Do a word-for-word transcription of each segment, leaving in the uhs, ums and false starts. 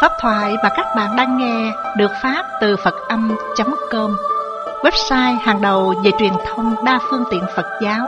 Pháp thoại mà các bạn đang nghe được phát từ Phật Âm chấm com, website hàng đầu về truyền thông đa phương tiện Phật giáo.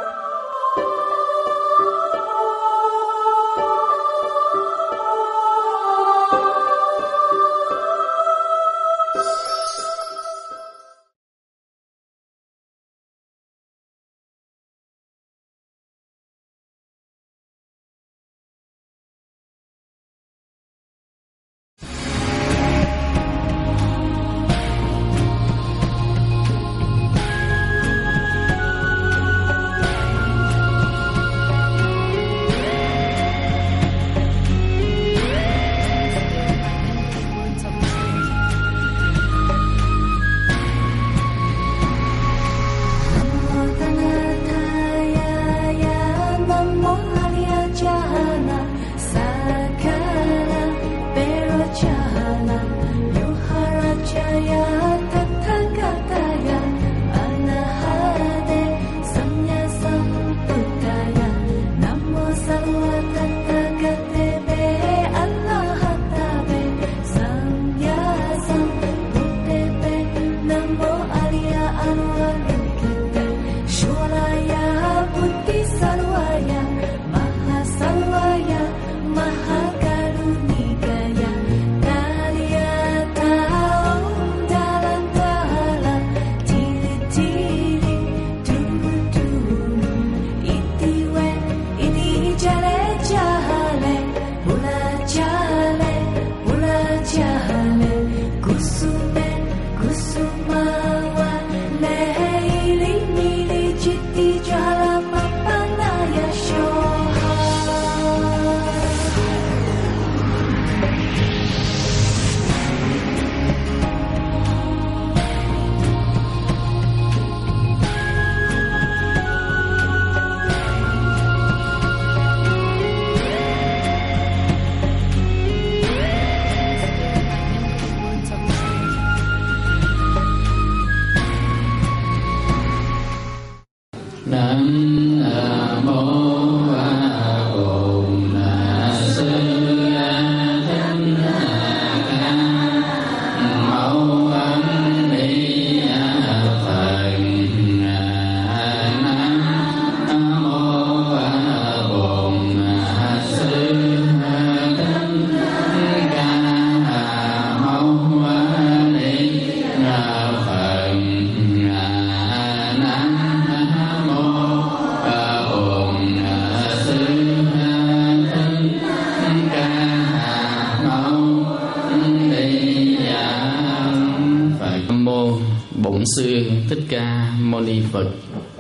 Phật.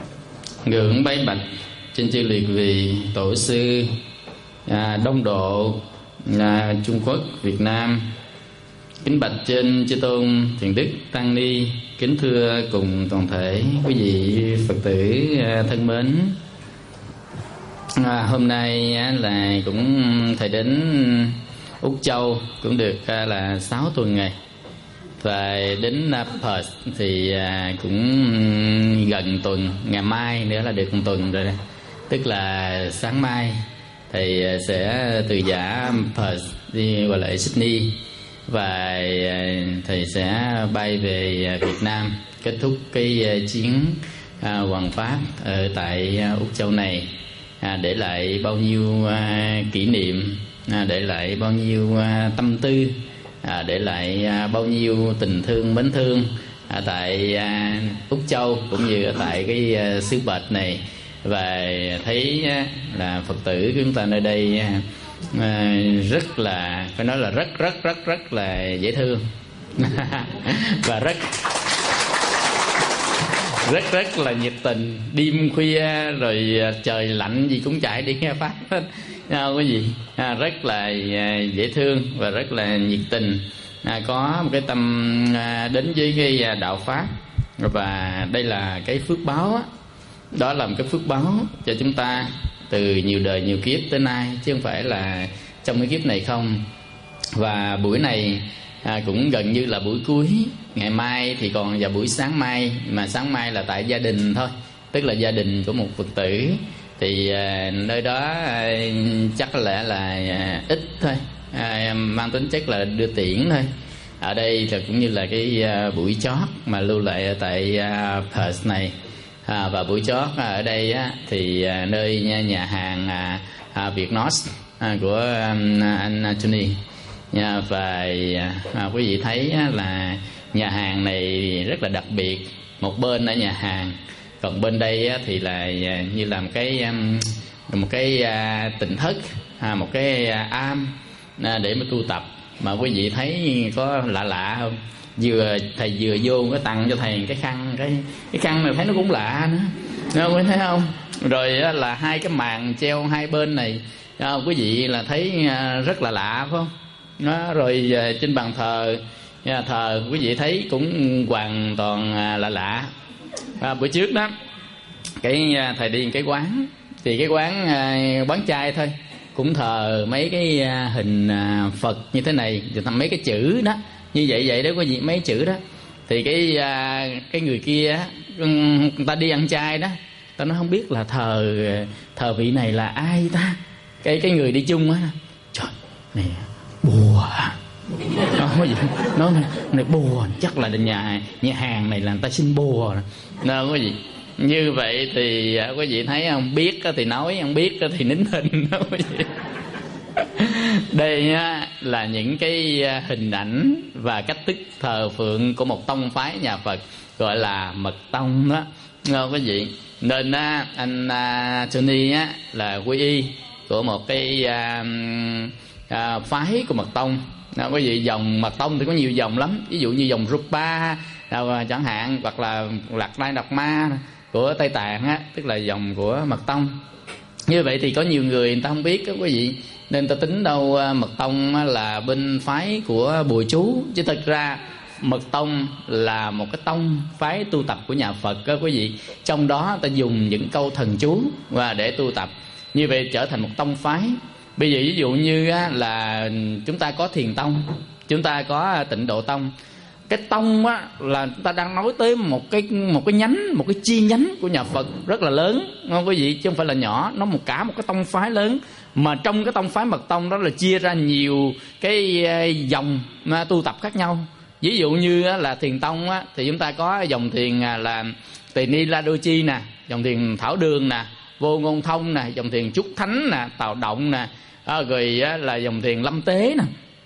Ngưỡng bái bạch trên chư liệt vị tổ sư à, Đông Độ, à, Trung Quốc, Việt Nam. Kính bạch trên chư tôn thiện đức tăng ni, kính thưa cùng toàn thể quý vị Phật tử à, thân mến. À, hôm nay à, là cũng thầy đến Úc Châu cũng được à, là sáu tuần ngày. Và đến Perth thì cũng gần tuần, ngày mai nữa là được một tuần rồi. Tức là sáng mai thầy sẽ từ giã Perth đi qua lại Sydney, và thầy sẽ bay về Việt Nam kết thúc cái chuyến hoằng pháp ở tại Úc Châu này, để lại bao nhiêu kỷ niệm, để lại bao nhiêu tâm tư, À, để lại à, bao nhiêu tình thương mến thương à, tại à, Úc Châu cũng như tại cái à, xứ Bệt này. Và thấy à, là Phật tử của chúng ta nơi đây à, rất là, phải nói là rất rất rất rất là dễ thương và rất rất rất là nhiệt tình. Đêm khuya rồi trời lạnh gì cũng chạy đi nghe pháp hết. À, quý vị à, rất là à, dễ thương và rất là nhiệt tình, à, có một cái tâm à, đến với cái à, đạo pháp. Và đây là cái phước báo á. Đó là một cái phước báo cho chúng ta từ nhiều đời nhiều kiếp tới nay, chứ không phải là trong cái kiếp này không. Và buổi này à, cũng gần như là buổi cuối. Ngày mai thì còn vào buổi sáng mai, mà sáng mai là tại gia đình thôi, tức là gia đình của một Phật tử. Thì à, nơi đó à, chắc có lẽ là à, ít thôi, à, mang tính chất là đưa tiễn thôi. Ở đây là cũng như là cái uh, buổi chót mà lưu lại tại uh, Perth này. À, và buổi chót ở đây á, thì uh, nơi nhà, nhà hàng uh, uh, Vietnos uh, của um, anh Tony. Yeah, và uh, quý vị thấy uh, là nhà hàng này rất là đặc biệt. Một bên ở nhà hàng, còn bên đây uh, thì là uh, như là một cái um, một cái uh, tỉnh thất, uh, một cái uh, am uh, để mà tu tập. Mà quý vị thấy có lạ lạ không? Vừa thầy vừa vô cái tặng cho thầy cái khăn, cái cái khăn này thấy nó cũng lạ nữa, đâu quý thấy không? Rồi là hai cái màn treo hai bên này, à, quý vị là thấy rất là lạ phải không? Đó, rồi trên bàn thờ thờ quý vị thấy cũng hoàn toàn lạ lạ. À, bữa trước đó cái thầy đi cái quán, thì cái quán bán chay thôi, cũng thờ mấy cái hình Phật như thế này, rồi thầm mấy cái chữ đó như vậy vậy đó quý vị, mấy chữ đó. Thì cái cái người kia người ta đi ăn chay đó, ta nó không biết là thờ thờ vị này là ai ta. Cái cái người đi chung á, trời này bùa, nó có gì nó này bùa, chắc là nhà nhà hàng này là người ta xin bùa đâu có gì. Như vậy thì quý vị thấy không, biết thì nói, không biết thì nín hình đó quý vị. Đây là những cái hình ảnh và cách thức thờ phượng của một tông phái nhà Phật gọi là Mật Tông đó, ngon quý vị. Nên anh Tony á là quy y của một cái phái của Mật Tông. Đó, quý vị, dòng Mật Tông thì có nhiều dòng lắm, ví dụ như dòng Rupa chẳng hạn, hoặc là Lạc Đai Đạt Ma của Tây Tạng á, tức là dòng của Mật Tông. Như vậy thì có nhiều người người ta không biết đó quý vị, nên ta tính đâu Mật Tông là bên phái của bùa chú, chứ thật ra Mật Tông là một cái tông phái tu tập của nhà Phật đó quý vị. Trong đó ta dùng những câu thần chú và để tu tập, như vậy trở thành một tông phái. Bây giờ ví dụ như là chúng ta có Thiền Tông, chúng ta có Tịnh Độ Tông. Cái tông á là ta đang nói tới một cái một cái nhánh, một cái chi nhánh của nhà Phật rất là lớn, không quý vị, chứ không phải là nhỏ. Nó một cả một cái tông phái lớn, mà trong cái tông phái Mật Tông đó là chia ra nhiều cái dòng tu tập khác nhau. Ví dụ như là Thiền Tông á, thì chúng ta có dòng thiền là Tỳ Ni La Đô Chi nè, dòng thiền Thảo Đường nè, Vô Ngôn Thông nè, dòng thiền Trúc Thánh nè, Tào Động nè, à, rồi là dòng thiền Lâm Tế nè,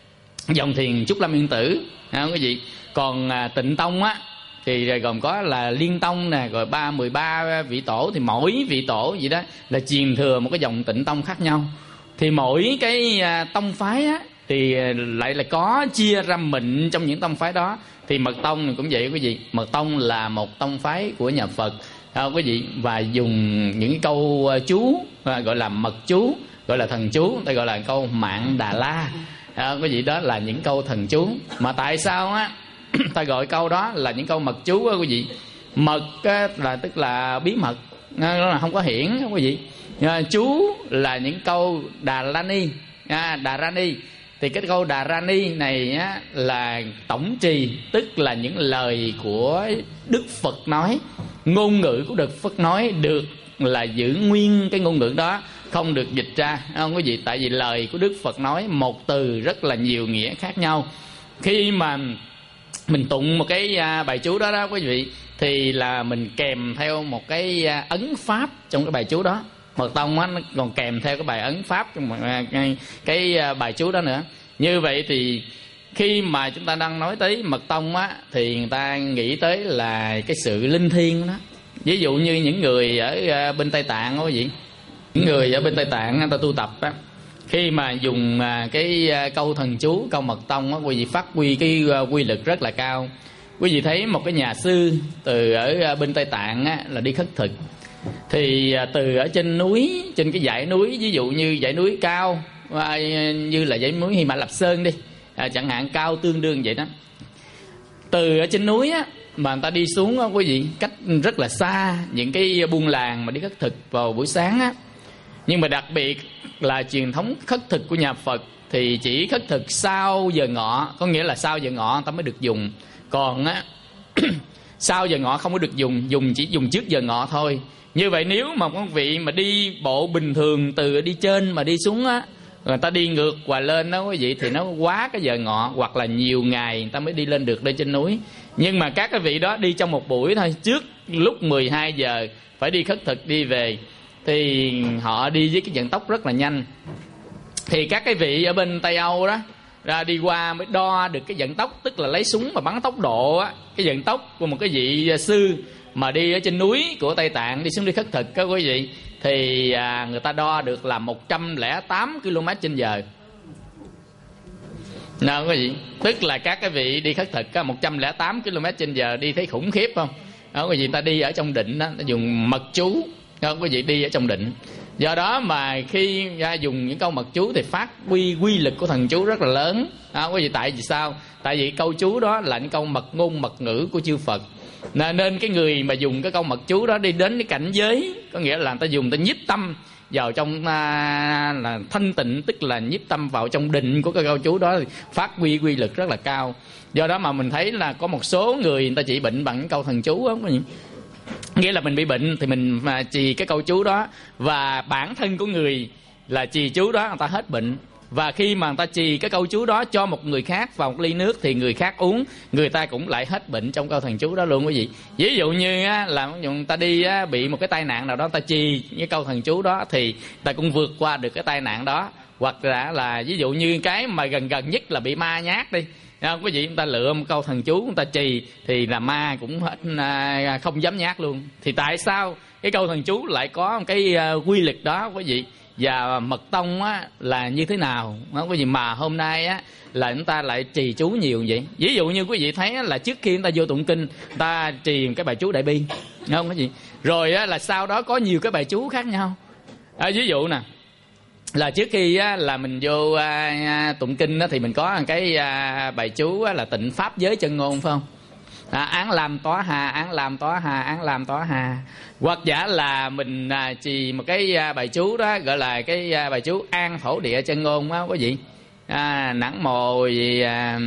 dòng thiền Trúc Lâm Yên Tử, không quý vị. Còn à, Tịnh Tông á thì gồm có là Liên Tông nè, rồi ba mười ba vị tổ, thì mỗi vị tổ gì đó là truyền thừa một cái dòng Tịnh Tông khác nhau. Thì mỗi cái à, tông phái á thì lại là có chia ra mệnh trong những tông phái đó. Thì Mật Tông cũng vậy quý vị, Mật Tông là một tông phái của nhà Phật, à, quý vị, và dùng những câu chú à, gọi là mật chú, gọi là thần chú, ta gọi là câu Mạng Đà La, à, quý vị, đó là những câu thần chú. Mà tại sao á ta gọi câu đó là những câu mật chú á quý vị? Mật á, là tức là bí mật, nó là không có hiển quý vị. À, chú là những câu Đà La Ni, à, Đà Ra Ni. Thì cái câu Đà Ra Ni này á, là tổng trì, tức là những lời của Đức Phật nói, ngôn ngữ của Đức Phật nói được là giữ nguyên cái ngôn ngữ đó, không được dịch ra, không quý vị. Tại vì lời của Đức Phật nói một từ rất là nhiều nghĩa khác nhau. Khi mà mình tụng một cái bài chú đó đó quý vị, thì là mình kèm theo một cái ấn pháp trong cái bài chú đó. Mật Tông á, nó còn kèm theo cái bài ấn pháp trong cái, cái bài chú đó nữa. Như vậy thì khi mà chúng ta đang nói tới Mật Tông á, thì người ta nghĩ tới là cái sự linh thiêng đó. Ví dụ như những người ở bên Tây Tạng đó quý vị, những người ở bên Tây Tạng người ta tu tập á, khi mà dùng cái câu thần chú, câu Mật Tông á, quý vị, phát huy cái quy lực rất là cao. Quý vị thấy một cái nhà sư từ ở bên Tây Tạng á, là đi khất thực. Thì từ ở trên núi, trên cái dãy núi, ví dụ như dãy núi cao như là dãy núi Hy Mã Lạp Sơn đi, à, chẳng hạn, cao tương đương vậy đó. Từ ở trên núi á, mà người ta đi xuống á, quý vị, cách rất là xa những cái buôn làng mà đi khất thực vào buổi sáng á. Nhưng mà đặc biệt là truyền thống khất thực của nhà Phật thì chỉ khất thực sau giờ ngọ, có nghĩa là sau giờ ngọ người ta mới được dùng. Còn á sau giờ ngọ không có được dùng, dùng chỉ dùng trước giờ ngọ thôi. Như vậy nếu mà các vị mà đi bộ bình thường từ đi trên mà đi xuống á, người ta đi ngược và lên đó quý vị thì nó quá cái giờ ngọ, hoặc là nhiều ngày người ta mới đi lên được lên trên núi. Nhưng mà các cái vị đó đi trong một buổi thôi, trước lúc mười hai giờ phải đi khất thực đi về, thì họ đi với cái vận tốc rất là nhanh. Thì các cái vị ở bên Tây Âu đó ra đi qua mới đo được cái vận tốc, tức là lấy súng mà bắn tốc độ á, cái vận tốc của một cái vị sư mà đi ở trên núi của Tây Tạng đi xuống đi khất thực các quý vị, thì à, người ta đo được là một trăm lẻ tám ki lô mét trên giờ. Nào quý vị, tức là các cái vị đi khất thực á, một trăm lẻ tám ki lô mét trên giờ, đi thấy khủng khiếp không? Đó quý vị, người ta đi ở trong định đó, ta dùng mật chú. Đó quý vị, đi ở trong định. Do đó mà khi ra dùng những câu mật chú thì phát quy quy lực của thần chú rất là lớn. Đó quý vị, tại vì sao? Tại vì câu chú đó là những câu mật ngôn mật ngữ của chư Phật. Nên cái người mà dùng cái câu mật chú đó đi đến cái cảnh giới, có nghĩa là người ta dùng, người ta nhiếp tâm vào trong à, là thanh tịnh, tức là nhiếp tâm vào trong định của cái câu chú đó, thì phát huy quy lực rất là cao. Do đó mà mình thấy là có một số người người ta trị bệnh bằng câu thần chú đó, nghĩa là mình bị bệnh thì mình mà trì cái câu chú đó, và bản thân của người là trì chú đó người ta hết bệnh. Và khi mà người ta trì cái câu chú đó cho một người khác vào một ly nước thì người khác uống, người ta cũng lại hết bệnh trong câu thần chú đó luôn quý vị. Ví dụ như á, là người ta đi á, bị một cái tai nạn nào đó, người ta trì cái câu thần chú đó thì người ta cũng vượt qua được cái tai nạn đó. Hoặc là, là ví dụ như cái mà gần gần nhất là bị ma nhát đi, không, quý vị, người ta lựa một câu thần chú người ta trì thì là ma cũng hết, không dám nhát luôn. Thì tại sao cái câu thần chú lại có một cái quy lực đó quý vị? Và mật tông á, là như thế nào đó, quý vị, mà hôm nay á, là chúng ta lại trì chú nhiều vậy? Ví dụ như quý vị thấy á, là trước khi chúng ta vô tụng kinh, ta trì cái bài chú Đại Bi, không quý vị? Rồi á, là sau đó có nhiều cái bài chú khác nhau. À, ví dụ nè, là trước khi á, là mình vô à, tụng kinh á, thì mình có một cái à, bài chú á, là tịnh pháp giới chân ngôn, phải không? À, án làm tỏa hà, án làm tỏa hà, án làm tỏa hà. Hoặc giả là mình à, trì một cái à, bài chú đó gọi là cái à, bài chú an thổ địa chân ngôn đó quý vị. À, nẵng mồ gì à,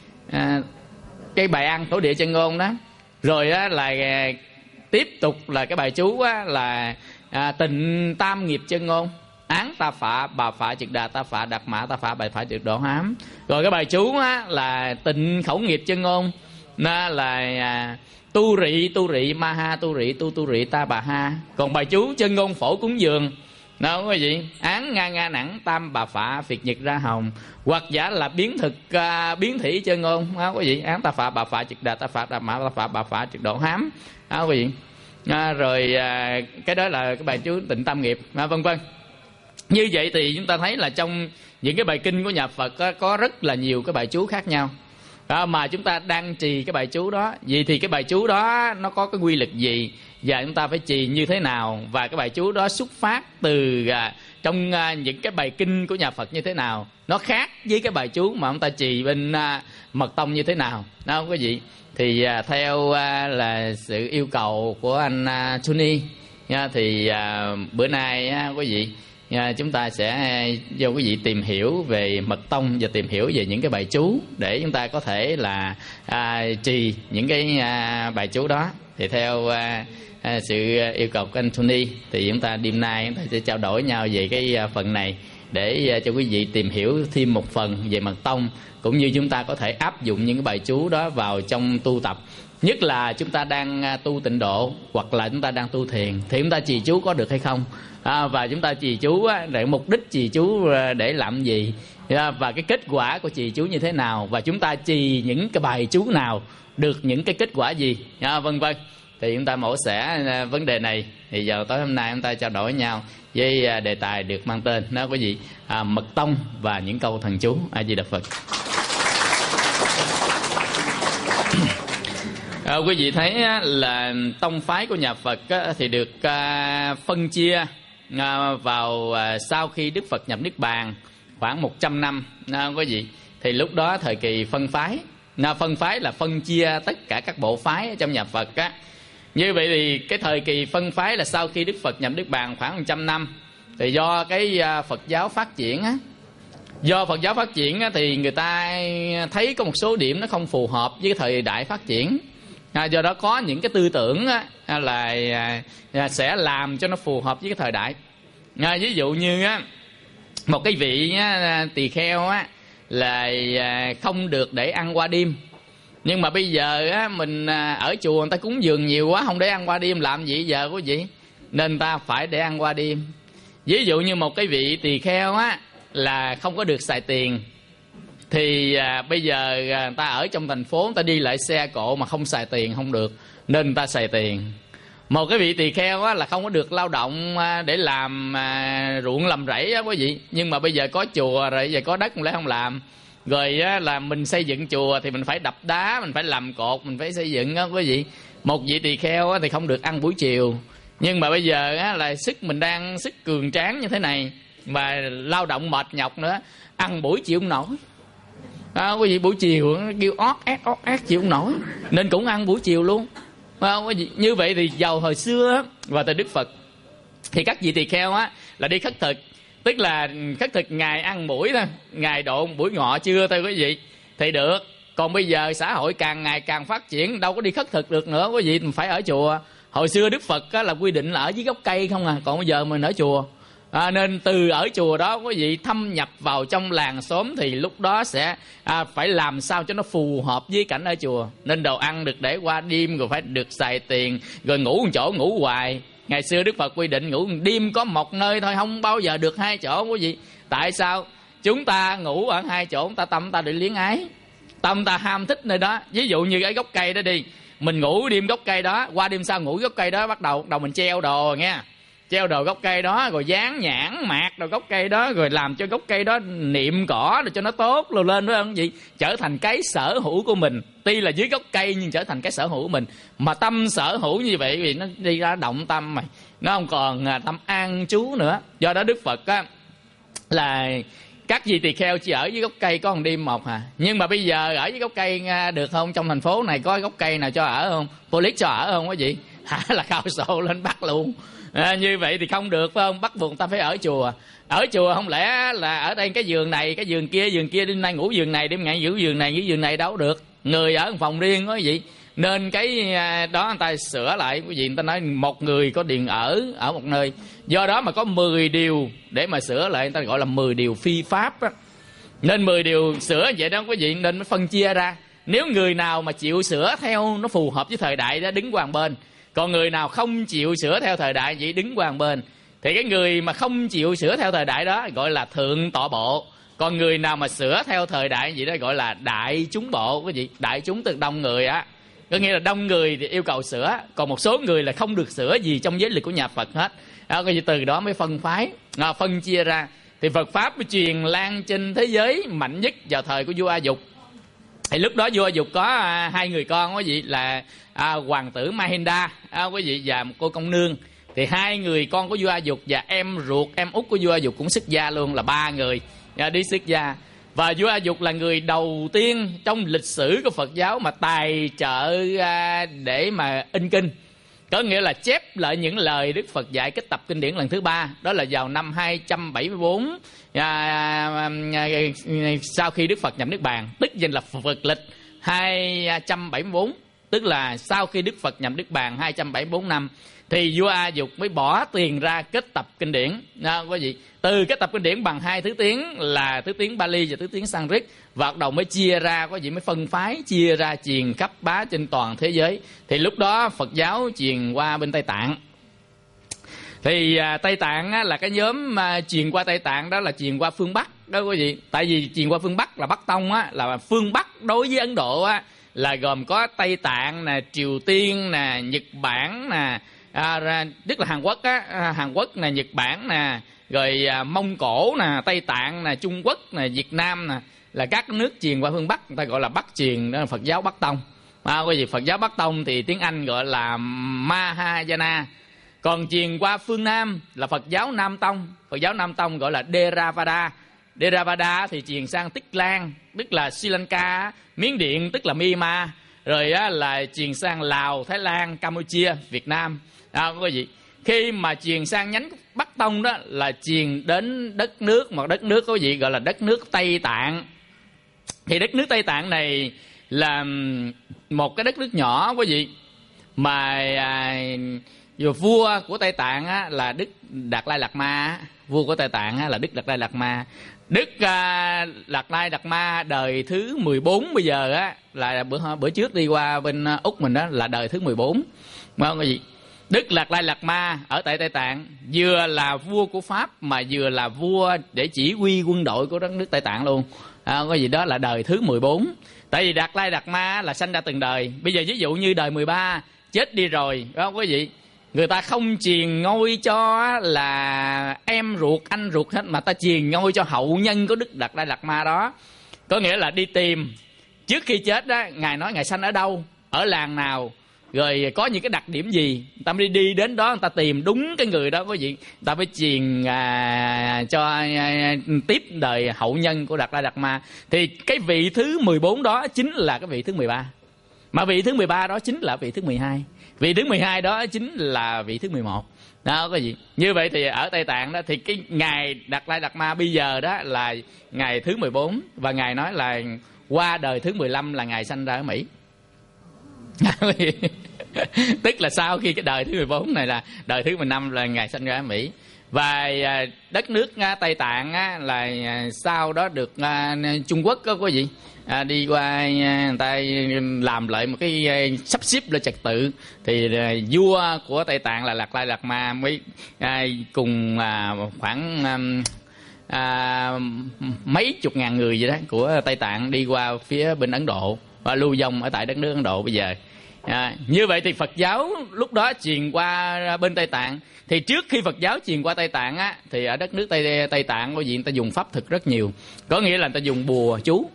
à, cái bài an thổ địa chân ngôn đó. Rồi á, là à, tiếp tục là cái bài chú á, là à, tịnh tam nghiệp chân ngôn. Án ta phạ, bà phạ trực đà ta phạ, đặc mã ta phạ, bài phạ trực độ hám. Rồi cái bài chú á, là tịnh khẩu nghiệp chân ngôn. Nó là à, tu rị tu rị ma ha tu rị tu tu rị ta bà ha. Còn bài chú chân ngôn phổ cúng dường đâu quý vị, án nga nga nẵng tam bà phạ phiệt nhật ra hồng. Hoặc giả là biến thực à, biến thủy chân ngôn đó quý vị, án ta phạ bà phạ trực đà ta phạ đặc mã ta phạ bà phạ trực độ hám đó quý vị. À, rồi à, cái đó là cái bài chú tịnh tam nghiệp à, vân vân. Như vậy thì chúng ta thấy là trong những cái bài kinh của nhà Phật có, có rất là nhiều cái bài chú khác nhau. À, mà chúng ta đang trì cái bài chú đó, vậy thì cái bài chú đó nó có cái quy lực gì và chúng ta phải trì như thế nào, và cái bài chú đó xuất phát từ à, trong à, những cái bài kinh của nhà Phật như thế nào, nó khác với cái bài chú mà chúng ta trì bên à, mật tông như thế nào đó không quý vị. Thì à, theo à, là sự yêu cầu của anh à, Tony nha, thì à, bữa nay à, quý vị À, chúng ta sẽ cho quý vị tìm hiểu về mật tông và tìm hiểu về những cái bài chú để chúng ta có thể là à, trì những cái à, bài chú đó. Thì theo à, à, sự yêu cầu của anh Tony thì chúng ta đêm nay chúng ta sẽ trao đổi nhau về cái à, phần này để à, cho quý vị tìm hiểu thêm một phần về mật tông, cũng như chúng ta có thể áp dụng những cái bài chú đó vào trong tu tập. Nhất là chúng ta đang tu tịnh độ hoặc là chúng ta đang tu thiền thì chúng ta trì chú có được hay không, à, và chúng ta trì chú á, để mục đích trì chú để làm gì, à, và cái kết quả của trì chú như thế nào, và chúng ta trì những cái bài chú nào được những cái kết quả gì, à, vân vân. Thì chúng ta mổ xẻ vấn đề này. Thì giờ tối hôm nay chúng ta trao đổi với nhau với đề tài được mang tên đó quý vị, à, mật tông và những câu thần chú. A Di Đà Phật. À, quý vị thấy á, là tông phái của nhà Phật á, thì được à, phân chia à, vào à, sau khi Đức Phật nhập Niết Bàn khoảng một trăm năm à, quý vị. Thì lúc đó thời kỳ phân phái, à, phân phái là phân chia tất cả các bộ phái trong nhà Phật á. Như vậy thì cái thời kỳ phân phái là sau khi Đức Phật nhập Niết Bàn khoảng một trăm năm. Thì do cái à, Phật giáo phát triển á, do Phật giáo phát triển á, thì người ta thấy có một số điểm nó không phù hợp với cái thời đại phát triển. À, do đó có những cái tư tưởng á, là à, sẽ làm cho nó phù hợp với cái thời đại. À, ví dụ như á, một cái vị á, tỳ kheo á, là không được để ăn qua đêm. Nhưng mà bây giờ á, mình ở chùa người ta cúng dường nhiều quá, không để ăn qua đêm làm gì giờ quý vị, nên ta phải để ăn qua đêm. Ví dụ như một cái vị tỳ kheo á, là không có được xài tiền, thì à, bây giờ à, người ta ở trong thành phố, người ta đi lại xe cộ mà không xài tiền không được, nên người ta xài tiền. Một cái vị tỳ kheo á, là không có được lao động à, để làm à, ruộng làm rẫy á quý vị. Nhưng mà bây giờ có chùa rồi, giờ có đất cũng lại không làm. Rồi á, là mình xây dựng chùa thì mình phải đập đá, mình phải làm cột, mình phải xây dựng á quý vị. Một vị tỳ kheo á, thì không được ăn buổi chiều. Nhưng mà bây giờ á, là sức mình đang sức cường tráng như thế này, mà lao động mệt nhọc nữa, ăn buổi chiều không nổi. À, quý vị buổi chiều kêu ót át ót át chịu không nổi, nên cũng ăn buổi chiều luôn. À, quý vị, như vậy thì giàu hồi xưa á, và từ Đức Phật thì các vị tỳ kheo á là đi khất thực, tức là khất thực ngày ăn buổi thôi, ngày độ buổi ngọ trưa thôi quý vị thì được. Còn bây giờ xã hội càng ngày càng phát triển, đâu có đi khất thực được nữa quý vị, mình phải ở chùa. Hồi xưa Đức Phật á, là quy định là ở dưới gốc cây không à, còn bây giờ mình ở chùa. À, nên từ ở chùa đó quý vị thâm nhập vào trong làng xóm thì lúc đó sẽ à, phải làm sao cho nó phù hợp với cảnh ở chùa. Nên đồ ăn được để qua đêm, rồi phải được xài tiền, rồi ngủ một chỗ ngủ hoài. Ngày xưa Đức Phật quy định ngủ đêm có một nơi thôi, không bao giờ được hai chỗ quý vị. Tại sao? Chúng ta ngủ ở hai chỗ, chúng ta tâm ta để liếng ái, tâm ta ham thích nơi đó. Ví dụ như cái gốc cây đó đi, mình ngủ đêm gốc cây đó, qua đêm sau ngủ gốc cây đó, bắt đầu đầu mình treo đồ nghe, treo đồ gốc cây đó, rồi dán nhãn mạc đồ gốc cây đó, rồi làm cho gốc cây đó niệm cỏ rồi cho nó tốt rồi lên đó không gì, trở thành cái sở hữu của mình. Tuy là dưới gốc cây nhưng trở thành cái sở hữu của mình. Mà tâm sở hữu như vậy vì nó đi ra động tâm mày, nó không còn tâm an trú nữa. Do đó Đức Phật á là các vị tỳ kheo chỉ ở dưới gốc cây có một đêm một à. Nhưng mà bây giờ ở dưới gốc cây được không? Trong thành phố này có gốc cây nào cho ở không? Police cho ở không quý vị? Hả, là khao sổ lên bắt luôn. À, như vậy thì không được phải không? Bắt buộc ta phải ở chùa. Ở chùa không lẽ là ở đây cái giường này, cái giường kia, giường kia, đêm nay ngủ giường này, đêm ngày giữ giường này, giữ giường này đâu được. Người ở phòng riêng đó quý vị. Nên cái đó người ta sửa lại quý vị, người ta nói một người có điện ở ở một nơi. Do đó mà có mười điều để mà sửa lại, người ta gọi là mười điều phi pháp đó. Nên mười điều sửa vậy đó quý vị, nên mới phân chia ra. Nếu người nào mà chịu sửa theo nó phù hợp với thời đại đó, đứng qua một bên. Còn người nào không chịu sửa theo thời đại vậy đứng qua một bên. Thì cái người mà không chịu sửa theo thời đại đó gọi là thượng tọa bộ. Còn người nào mà sửa theo thời đại vậy đó gọi là đại chúng bộ quý vị. Đại chúng tức đông người á, có nghĩa là đông người thì yêu cầu sửa, còn một số người là không được sửa gì trong giới luật của nhà Phật hết. Đó, cái từ đó mới phân phái, à, phân chia ra. Thì Phật pháp mới truyền lan trên thế giới mạnh nhất vào thời của vua A Dục. Thì lúc đó vua A Dục có à, hai người con quý vị là à, hoàng tử Mahinda à, quý vị và một cô công nương. Thì hai người con của vua A Dục và em ruột em út của vua A Dục cũng xuất gia luôn, là ba người à, đi xuất gia. Và vua A Dục là người đầu tiên trong lịch sử của Phật giáo mà tài trợ à, để mà in kinh. Có nghĩa là chép lại những lời Đức Phật dạy kết tập kinh điển lần thứ ba. Đó là vào năm hai trăm bảy mươi bốn à, à, à, sau khi Đức Phật nhập Niết Bàn, tức danh là Phật lịch hai trăm bảy mươi bốn. Tức là sau khi Đức Phật nhập Niết Bàn hai trăm bảy mươi bốn năm thì vua A Dục mới bỏ tiền ra kết tập kinh điển. À, quý vị, từ kết tập kinh điển bằng hai thứ tiếng là thứ tiếng Bali và thứ tiếng Sanskrit, và bắt đầu mới chia ra, quý vị, mới phân phái chia ra truyền khắp bá trên toàn thế giới. Thì lúc đó Phật giáo truyền qua bên Tây Tạng. Thì à, Tây Tạng á, là cái nhóm mà truyền qua Tây Tạng đó là truyền qua phương Bắc đó quý vị. Tại vì truyền qua phương Bắc là Bắc Tông á, là phương Bắc đối với Ấn Độ á là gồm có Tây Tạng nè, Triều Tiên nè, Nhật Bản nè, à, tức là Hàn Quốc á, Hàn Quốc nè, Nhật Bản nè, rồi à, Mông Cổ nè, Tây Tạng nè, Trung Quốc nè, Việt Nam nè, là các nước truyền qua phương Bắc, người ta gọi là Bắc truyền, đó là Phật giáo Bắc Tông. À, quý vị, Phật giáo Bắc Tông thì tiếng Anh gọi là Mahayana. Còn truyền qua phương Nam là Phật giáo Nam Tông, Phật giáo Nam Tông gọi là Theravada. Theravada thì truyền sang Tích Lan, tức là Sri Lanka, Miến Điện, tức là Myanmar, rồi á, là truyền sang Lào, Thái Lan, Campuchia, Việt Nam. À, quý vị, khi mà truyền sang nhánh Bắc Tông đó là truyền đến đất nước, một đất nước quý vị gọi là đất nước Tây Tạng. Thì đất nước Tây Tạng này là một cái đất nước nhỏ quý vị, mà à, Rồi vua của Tây Tạng á, là Đức Đạt Lai Lạt Ma. Vua của Tây Tạng á, là Đức Đạt Lai Lạt Ma. Đức uh, Đạt Lai Lạt Ma đời thứ mười bốn bây giờ á, là bữa bữa trước đi qua bên Úc mình đó, là đời thứ mười bốn. Đúng không cái gì? Đức Đạt Lai Lạt Ma ở tại Tây Tạng vừa là vua của Pháp mà vừa là vua để chỉ huy quân đội của đất nước Tây Tạng luôn. À, có gì đó là đời thứ mười bốn. Tại vì Đạt Lai Lạt Ma là sanh ra từng đời. Bây giờ ví dụ như đời mười ba chết đi rồi, đúng không quý vị? Người ta không truyền ngôi cho là em ruột, anh ruột hết, mà ta truyền ngôi cho hậu nhân của Đức Đạt Lai Lạt Ma đó. Có nghĩa là đi tìm, trước khi chết đó, Ngài nói Ngài sanh ở đâu, ở làng nào, rồi có những cái đặc điểm gì, người ta đi đi đến đó, người ta tìm đúng cái người đó quý vị, người ta phải truyền à, cho à, tiếp đời hậu nhân của Đạt Lai Lạt Ma. Thì cái vị thứ mười bốn đó chính là cái vị thứ mười ba. Mà vị thứ mười ba đó chính là vị thứ mười hai. Vị thứ mười hai đó chính là vị thứ mười một. Đó có gì. Như vậy thì ở Tây Tạng đó thì cái ngày Đạt Lai Lạt Ma bây giờ đó là ngày thứ mười bốn, và Ngài nói là qua đời thứ mười lăm là Ngài sanh ra ở Mỹ. Tức là sau khi cái đời thứ mười bốn này là đời thứ mười lăm là Ngài sanh ra ở Mỹ. Và đất nước Tây Tạng là sau đó được Trung Quốc có gì à, đi qua người ta làm lại một cái sắp xếp lại trật tự, thì vua của Tây Tạng là Đạt Lai Lạt Ma mới à, cùng à, khoảng à, à, mấy chục ngàn người vậy đó của Tây Tạng đi qua phía bên Ấn Độ và lưu vong ở tại đất nước Ấn Độ bây giờ. À, như vậy thì Phật giáo lúc đó truyền qua bên Tây Tạng. Thì trước khi Phật giáo truyền qua Tây Tạng á, thì ở đất nước Tây Tây Tạng có gì người ta dùng pháp thực rất nhiều. Có nghĩa là người ta dùng bùa chú.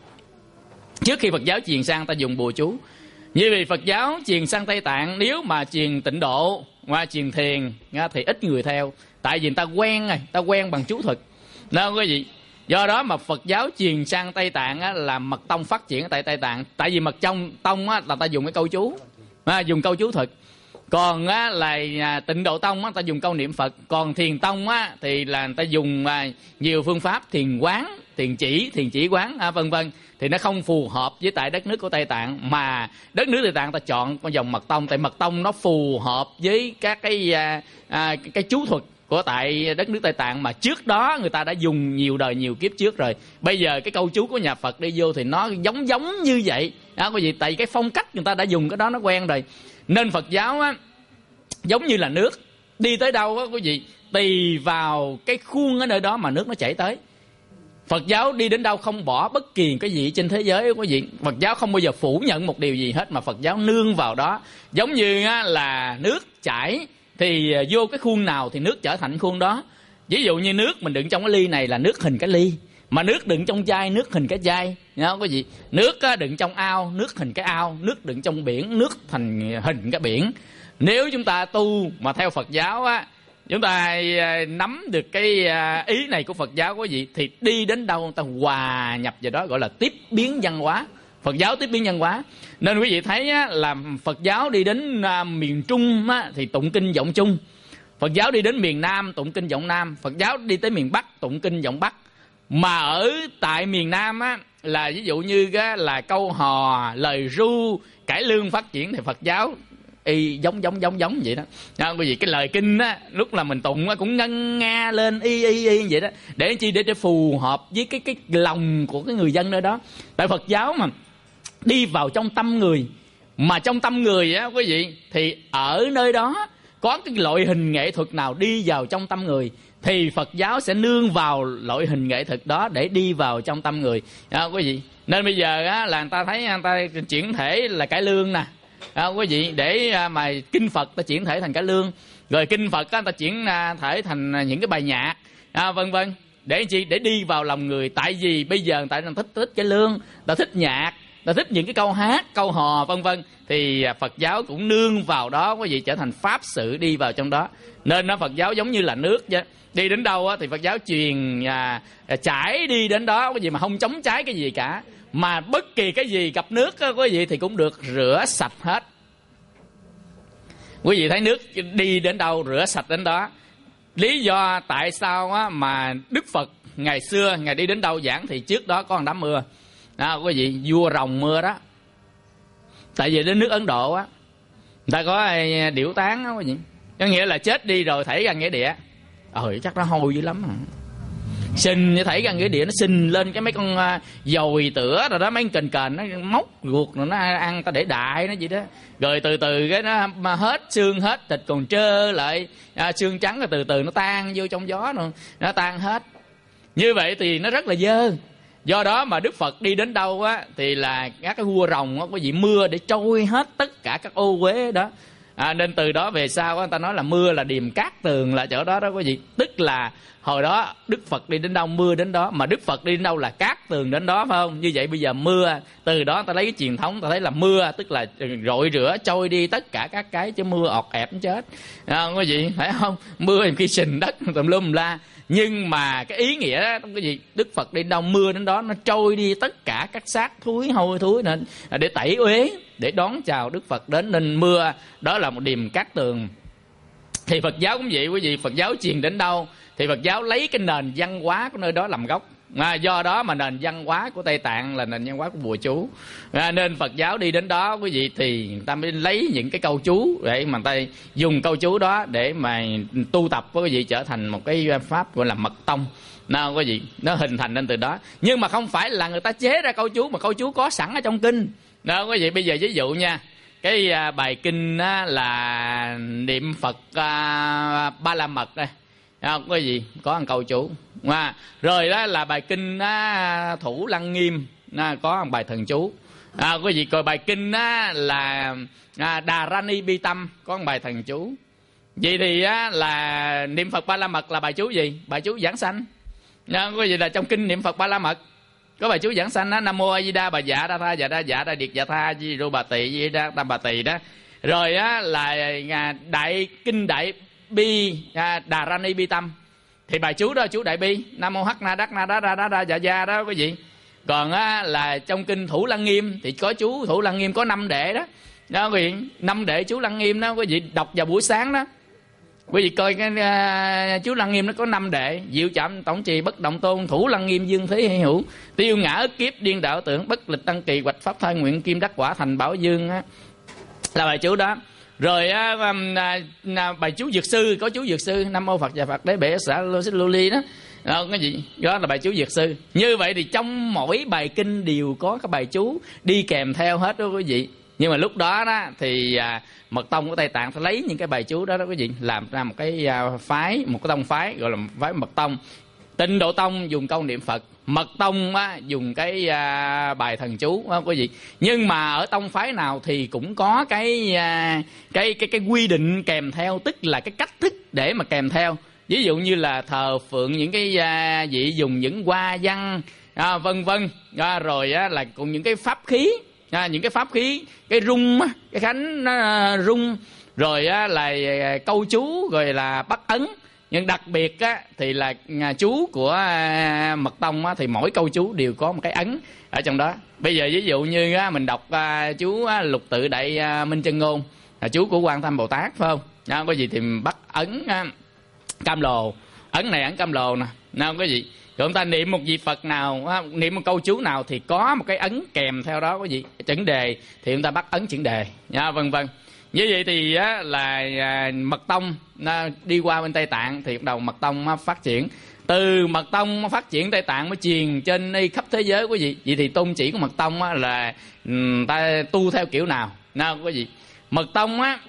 Trước khi Phật giáo truyền sang, người ta dùng bùa chú. Như vậy Phật giáo truyền sang Tây Tạng, nếu mà truyền tịnh độ qua truyền thiền thì ít người theo. Tại vì người ta quen rồi, người ta quen bằng chú thuật. Đâu có gì. Do đó mà Phật giáo truyền sang Tây Tạng á, là mật tông phát triển ở tại Tây Tạng. Tại vì mật trong tông á, là ta dùng cái câu chú, à, dùng câu chú thuật. Còn á, là tịnh độ tông á, ta dùng câu niệm Phật. Còn thiền tông á, thì là người ta dùng à, nhiều phương pháp thiền quán, thiền chỉ, thiền chỉ quán, à, vân vân. Thì nó không phù hợp với tại đất nước của Tây Tạng. Mà đất nước Tây Tạng ta chọn con dòng mật tông. Tại mật tông nó phù hợp với các cái à, à, cái chú thuật của tại đất nước Tây Tạng mà trước đó người ta đã dùng nhiều đời nhiều kiếp trước rồi. Bây giờ cái câu chú của nhà Phật đi vô thì nó giống giống như vậy. À, có gì tại cái phong cách người ta đã dùng cái đó nó quen rồi. Nên Phật giáo á, giống như là nước, đi tới đâu á quý vị, tùy vào cái khuôn ở nơi đó mà nước nó chảy tới. Phật giáo đi đến đâu không bỏ bất kỳ cái gì trên thế giới quý vị. Phật giáo không bao giờ phủ nhận một điều gì hết, mà Phật giáo nương vào đó. Giống như á, là nước chảy thì vô cái khuôn nào thì nước trở thành khuôn đó. Ví dụ như nước mình đựng trong cái ly này là nước hình cái ly, mà nước đựng trong chai nước hình cái chai, không có gì. Nước đựng trong ao nước hình cái ao, nước đựng trong biển nước thành hình cái biển. Nếu chúng ta tu mà theo Phật giáo á, chúng ta nắm được cái ý này của Phật giáo quý vị, thì đi đến đâu người ta hòa nhập vào đó, gọi là tiếp biến văn hóa. Phật giáo tiếp biến văn hóa. Nên quý vị thấy á, là Phật giáo đi đến à, miền Trung á, thì tụng kinh giọng Trung. Phật giáo đi đến miền Nam tụng kinh giọng Nam. Phật giáo đi tới miền Bắc tụng kinh giọng Bắc. Mà ở tại miền Nam á, là ví dụ như á, là câu hò, lời ru, cải lương phát triển, thì Phật giáo y giống giống giống giống vậy đó. Bởi vì cái lời kinh á, lúc là mình tụng á, cũng ngân nga lên y y y vậy đó. Để chi để, để phù hợp với cái cái lòng của cái người dân nơi đó. Tại Phật giáo mà đi vào trong tâm người, mà trong tâm người á quý vị, thì ở nơi đó có cái loại hình nghệ thuật nào đi vào trong tâm người, thì Phật giáo sẽ nương vào loại hình nghệ thuật đó để đi vào trong tâm người à, quý vị. Nên bây giờ á, là người ta thấy người ta chuyển thể là cải lương nè à, quý vị, để mà kinh Phật ta chuyển thể thành cải lương, rồi kinh Phật á, ta chuyển thể thành những cái bài nhạc à, vân vân. Để chi? Để đi vào lòng người. Tại vì bây giờ tại người ta thích thích cải lương, ta thích nhạc, ta thích những cái câu hát, câu hò vân vân, thì Phật giáo cũng nương vào đó quý vị, trở thành pháp sự đi vào trong đó. Nên nó Phật giáo giống như là nước chứ. Đi đến đâu á, thì Phật giáo truyền à, chảy đi đến đó quý vị, mà không chống trái cái gì cả. Mà bất kỳ cái gì gặp nước á, quý vị, thì cũng được rửa sạch hết. Quý vị thấy nước đi đến đâu rửa sạch đến đó. Lý do tại sao á, mà Đức Phật ngày xưa Ngài đi đến đâu giảng thì trước đó có một đám mưa à, quý vị, vua rồng mưa đó. Tại vì đến nước Ấn Độ á, người ta có điểu tán đó quý vị. Có nghĩa là chết đi rồi thảy ra nghĩa địa. Ờ chắc nó hôi dữ lắm à. Sình như thảy ra nghĩa địa, nó sình lên cái mấy con uh, dồi tửa rồi đó, mấy con kền kền nó móc ruột rồi nó ăn ta để đại nó vậy đó. Rồi từ từ cái nó mà hết xương hết thịt còn trơ lại, uh, xương trắng rồi từ từ nó tan vô trong gió rồi nó tan hết. Như vậy thì nó rất là dơ. Do đó mà Đức Phật đi đến đâu á thì là các cái vua rồng á có gì mưa để trôi hết tất cả các ô uế đó. À, nên từ đó về sau người ta nói là mưa là điềm cát tường là chỗ đó đó có gì. Tức là hồi đó Đức Phật đi đến đâu mưa đến đó, mà Đức Phật đi đến đâu là cát tường đến đó, phải không? Như vậy bây giờ mưa, từ đó ta lấy cái truyền thống ta thấy là mưa tức là rội rửa trôi đi tất cả các cái, chứ mưa ọt ẹp nó chết. À, có gì phải không? Mưa khi sình đất tùm lum la. Nhưng mà cái ý nghĩa đó cái gì, Đức Phật đi đâu mưa đến đó, nó trôi đi tất cả các xác thúi hôi thúi nên để tẩy uế, để đón chào Đức Phật đến, nên mưa đó là một điềm cát tường. Thì Phật giáo cũng vậy quý vị, Phật giáo truyền đến đâu thì Phật giáo lấy cái nền văn hóa của nơi đó làm gốc. À, do đó mà nền văn hóa của Tây Tạng là nền văn hóa của bùa chú. À, nên Phật giáo đi đến đó quý vị thì người ta mới lấy những cái câu chú để mà người ta dùng câu chú đó để mà tu tập với quý vị trở thành một cái pháp gọi là mật tông. Nào quý vị, nó hình thành nên từ đó. Nhưng mà không phải là người ta chế ra câu chú, mà câu chú có sẵn ở trong kinh. Nào quý vị, bây giờ ví dụ nha, cái à, bài kinh á, là niệm Phật à, Ba La Mật đây. À, có gì có một câu chú. À, rồi đó là bài kinh á, Thủ Lăng Nghiêm à, có một bài thần chú. À, có gì coi bài kinh á, là à, Đà Rani Bi Tâm có một bài thần chú. Vậy thì á, là niệm Phật Ba La Mật là bài chú gì? Bài chú giảng sanh. À, có gì là trong kinh niệm Phật Ba La Mật có bài chú giảng sanh đó, Nam Mô A Di Đà Bà Dạ Đa Tha Dạ Đa Dạ Đa Điệt Dạ Tha Di Đô Bà Tỳ Di Đa Tam Bà Tỳ đó. Rồi á, là đại kinh Đại Bi à, Đà Rani Bi Tâm thì bài chú đó chú Đại Bi, Nam Mô Hắc Na Đắc Na Đá Đa Đá Đa Dạ Dạ đó quý vị. Còn á, là trong kinh Thủ Lăng Nghiêm thì có chú Thủ Lăng Nghiêm có năm đệ đó. Đó quý vị, năm đệ chú Lăng Nghiêm đó quý vị đọc vào buổi sáng đó. Quý vị coi cái uh, chú Lăng Nghiêm nó có năm đệ: Diệu Chạm Tổng Trì Bất Động Tôn, Thủ Lăng Nghiêm Dương Thế Hy Hữu, Tiêu Ngã Ức Kiếp Điên Đạo Tưởng, Bất Lịch Tăng Kỳ, Hoạch Pháp Thai Nguyện, Kim Đắc Quả Thành Bảo Dương á, là bài chú đó. Rồi á, uh, bài chú Dược Sư, có chú Dược Sư, Nam Mô Phật Và Phật Đế Bể Xã Lô Xích Lô Ly đó. Đó, cái gì? Đó là bài chú Dược Sư. Như vậy thì trong mỗi bài kinh đều có cái bài chú đi kèm theo hết đó quý vị. Nhưng mà lúc đó đó thì à, Mật Tông của Tây Tạng phải lấy những cái bài chú đó đó quý vị, làm ra một cái à, phái, một cái tông phái gọi là phái Mật Tông. Tịnh Độ Tông dùng câu niệm Phật, Mật Tông á, dùng cái à, bài thần chú á quý vị. Nhưng mà ở tông phái nào thì cũng có cái à, cái cái cái quy định kèm theo, tức là cái cách thức để mà kèm theo. Ví dụ như là thờ phượng những cái à, vị dùng những hoa văn à, vân vân à, rồi á, là cùng những cái pháp khí. À, những cái pháp khí, cái rung, cái khánh nó rung, rồi á, là câu chú, rồi là bắt ấn. Nhưng đặc biệt á, thì là chú của à, Mật Tông á, thì mỗi câu chú đều có một cái ấn ở trong đó. Bây giờ ví dụ như á, mình đọc à, chú á, Lục Tự Đại à, Minh Chân Ngôn, là chú của Quan Tham Bồ Tát phải không? À, có gì thì mình bắt ấn à, cam lồ, ấn này ấn cam lồ nè, nào có gì. Rồi chúng ta niệm một vị Phật nào, niệm một câu chú nào thì có một cái ấn kèm theo đó quý vị. Chẩn đề thì chúng ta bắt ấn chẩn đề, nha, vân vân. Như vậy thì á, là à, Mật Tông à, đi qua bên Tây Tạng thì bắt đầu Mật Tông à, phát triển. Từ Mật Tông phát triển Tây Tạng mới truyền trên đi khắp thế giới quý vị. Vậy thì tôn chỉ của Mật Tông á, là um, ta tu theo kiểu nào? Nào quý vị, Mật Tông á,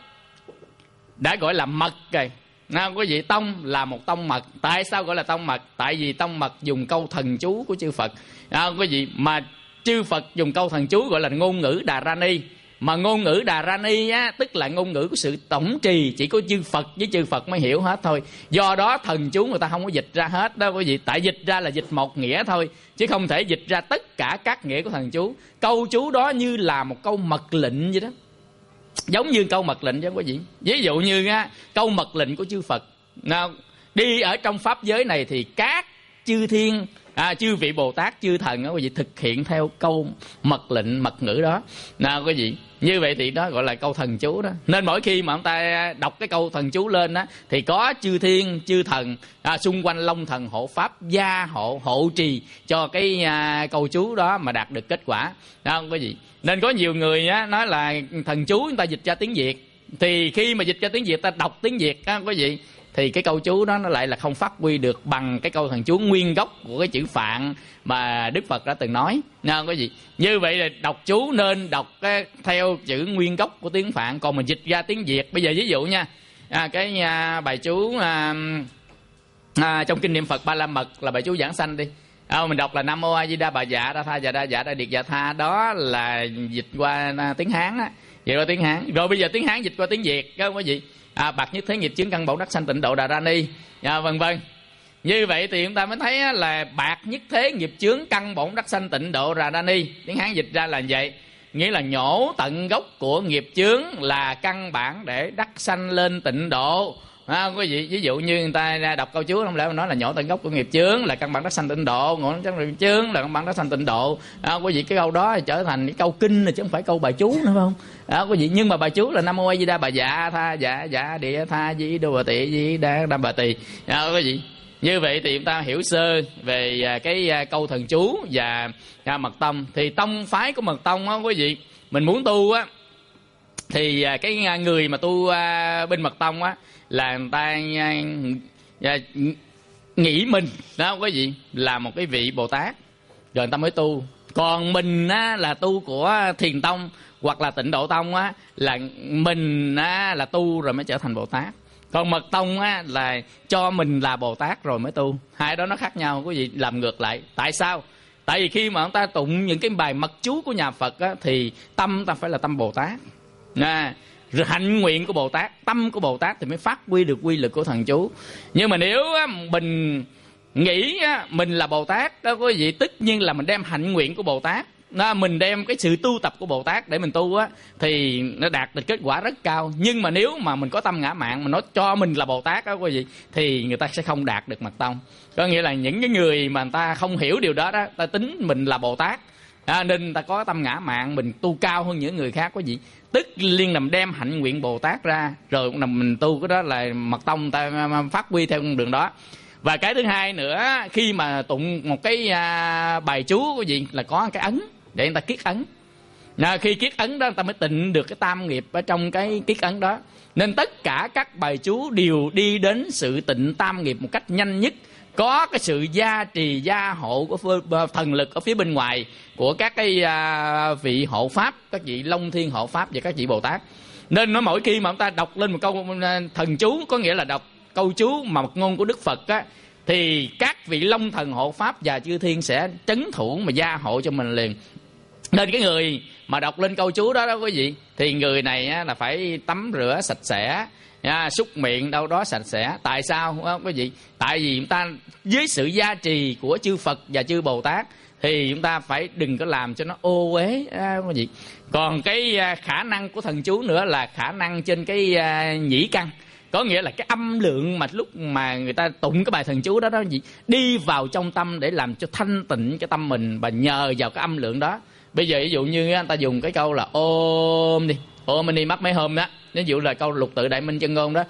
đã gọi là mật rồi. Nào quý vị, tông là một tông mật. Tại sao gọi là tông mật? Tại vì tông mật dùng câu thần chú của chư Phật. Nào quý vị, mà chư Phật dùng câu thần chú gọi là ngôn ngữ Đà Rani. Mà ngôn ngữ Đà Rani á, tức là ngôn ngữ của sự tổng trì, chỉ có chư Phật với chư Phật mới hiểu hết thôi. Do đó thần chú người ta không có dịch ra hết đó quý vị. Tại dịch ra là dịch một nghĩa thôi, chứ không thể dịch ra tất cả các nghĩa của thần chú. Câu chú đó như là một câu mật lệnh vậy đó, giống như câu mật lệnh đó quý vị. Ví dụ như á, câu mật lệnh của chư Phật nào, đi ở trong pháp giới này thì các chư thiên à, chư vị Bồ Tát, chư thần đó quý vị, thực hiện theo câu mật lệnh mật ngữ đó nào quý vị. Như vậy thì đó gọi là câu thần chú đó. Nên mỗi khi mà ông ta đọc cái câu thần chú lên đó thì có chư thiên chư thần à, xung quanh long thần hộ pháp gia hộ hộ trì cho cái à, câu chú đó mà đạt được kết quả đó quý vị. Nên có nhiều người á, nói là thần chú người ta dịch ra tiếng Việt thì khi mà dịch ra tiếng Việt, ta đọc tiếng Việt á quý vị, thì cái câu chú đó nó lại là không phát huy được bằng cái câu thần chú nguyên gốc của cái chữ Phạn mà Đức Phật đã từng nói nha quý vị. Như vậy là đọc chú nên đọc cái, theo chữ nguyên gốc của tiếng Phạn. Còn mình dịch ra tiếng Việt, bây giờ ví dụ nha, à, cái à, bài chú à, à, trong kinh niệm Phật Ba La Mật là bài chú giảng sanh đi. À, mình đọc là Nam Mô A Di Đà Bà Dạ Đa Tha Dạ Đa Dạ Đa Điệt Dạ Tha, đó là dịch qua tiếng Hán á, dịch qua tiếng Hán. Rồi bây giờ tiếng Hán dịch qua tiếng Việt các quý vị. À, bạc nhất thế nghiệp chướng căn bổn đắc sanh tịnh độ Đà Ra Ni, à, vân vân. Như vậy thì chúng ta mới thấy là bạc nhất thế nghiệp chướng căn bổn đắc sanh tịnh độ Đà Ra Ni, tiếng Hán dịch ra là vậy, nghĩa là nhổ tận gốc của nghiệp chướng là căn bản để đắc sanh lên tịnh độ. À, quý vị, ví dụ như người ta đọc câu chú không lẽ mà nói là nhổ tận gốc của nghiệp chướng là căn bản đắc sanh tịnh độ, ngộ tận nghiệp chướng là căn bản đắc sanh tịnh độ. À, quý vị, cái câu đó thì trở thành cái câu kinh rồi chứ không phải câu bài chú nữa, phải không? À, quý vị, nhưng mà bài chú là Nam Mô A Di Đà Bà Dạ Tha Dạ Dạ Địa Tha Di Đô Bà Tị Di Đa Đam Bà Tỳ. À, quý vị, như vậy thì chúng ta hiểu sơ về cái câu thần chú và mật tông. Thì tông phái của mật tông á quý vị, mình muốn tu á thì cái người mà tu bên mật tông á là người ta nghĩ mình đó quý vị là một cái vị Bồ Tát rồi người ta mới tu. Còn mình á là tu của Thiền tông hoặc là Tịnh Độ tông á là mình á là tu rồi mới trở thành Bồ Tát. Còn mật tông á là cho mình là Bồ Tát rồi mới tu. Hai đó nó khác nhau quý vị, làm ngược lại. Tại sao? Tại vì khi mà chúng ta tụng những cái bài mật chú của nhà Phật á, thì tâm ta phải là tâm Bồ Tát. À, rồi hạnh nguyện của Bồ Tát, tâm của Bồ Tát thì mới phát huy được quy lực của thần chú. Nhưng mà nếu á, mình nghĩ á, mình là Bồ Tát đó quý vị, tất nhiên là mình đem hạnh nguyện của Bồ Tát, đó, mình đem cái sự tu tập của Bồ Tát để mình tu á, thì nó đạt được kết quả rất cao. Nhưng mà nếu mà mình có tâm ngã mạn, mình nói cho mình là Bồ Tát đó quý vị, thì người ta sẽ không đạt được mật tông. Có nghĩa là những cái người mà người ta không hiểu điều đó đó, ta tính mình là Bồ Tát, à, nên ta có tâm ngã mạn, mình tu cao hơn những người khác quý vị. Tức liên làm đem hạnh nguyện Bồ Tát ra, rồi mình tu, cái đó là mật tông ta phát huy theo con đường đó. Và cái thứ hai nữa, khi mà tụng một cái à, bài chú quý vị là có cái ấn để người ta kiết ấn. À, khi kiết ấn đó người ta mới tịnh được cái tam nghiệp ở trong cái kiết ấn đó. Nên tất cả các bài chú đều đi đến sự tịnh tam nghiệp một cách nhanh nhất. Có cái sự gia trì gia hộ của thần lực ở phía bên ngoài của các cái à, vị hộ pháp, các vị Long Thiên hộ pháp và các vị Bồ Tát. Nên nó mỗi khi mà chúng ta đọc lên một câu thần chú, có nghĩa là đọc câu chú mà mật ngôn của Đức Phật á, thì các vị Long Thần hộ pháp và chư thiên sẽ trấn thủ mà gia hộ cho mình liền. Nên cái người mà đọc lên câu chú đó đó quý vị, thì người này á, là phải tắm rửa sạch sẽ, à, súc miệng đâu đó sạch sẽ. Tại sao á, quý vị? Tại vì chúng ta với sự gia trì của chư Phật và chư Bồ Tát thì chúng ta phải đừng có làm cho nó ô uế à, quý vị. Còn cái à, khả năng của thần chú nữa là khả năng trên cái à, nhĩ căn. Có nghĩa là cái âm lượng mà lúc mà người ta tụng cái bài thần chú đó đó gì đi vào trong tâm để làm cho thanh tịnh cái tâm mình, và nhờ vào cái âm lượng đó. Bây giờ ví dụ như người ta dùng cái câu là ôm đi, ôm mình đi mất mấy hôm đó, ví dụ là câu lục tự đại minh chân ngôn đó,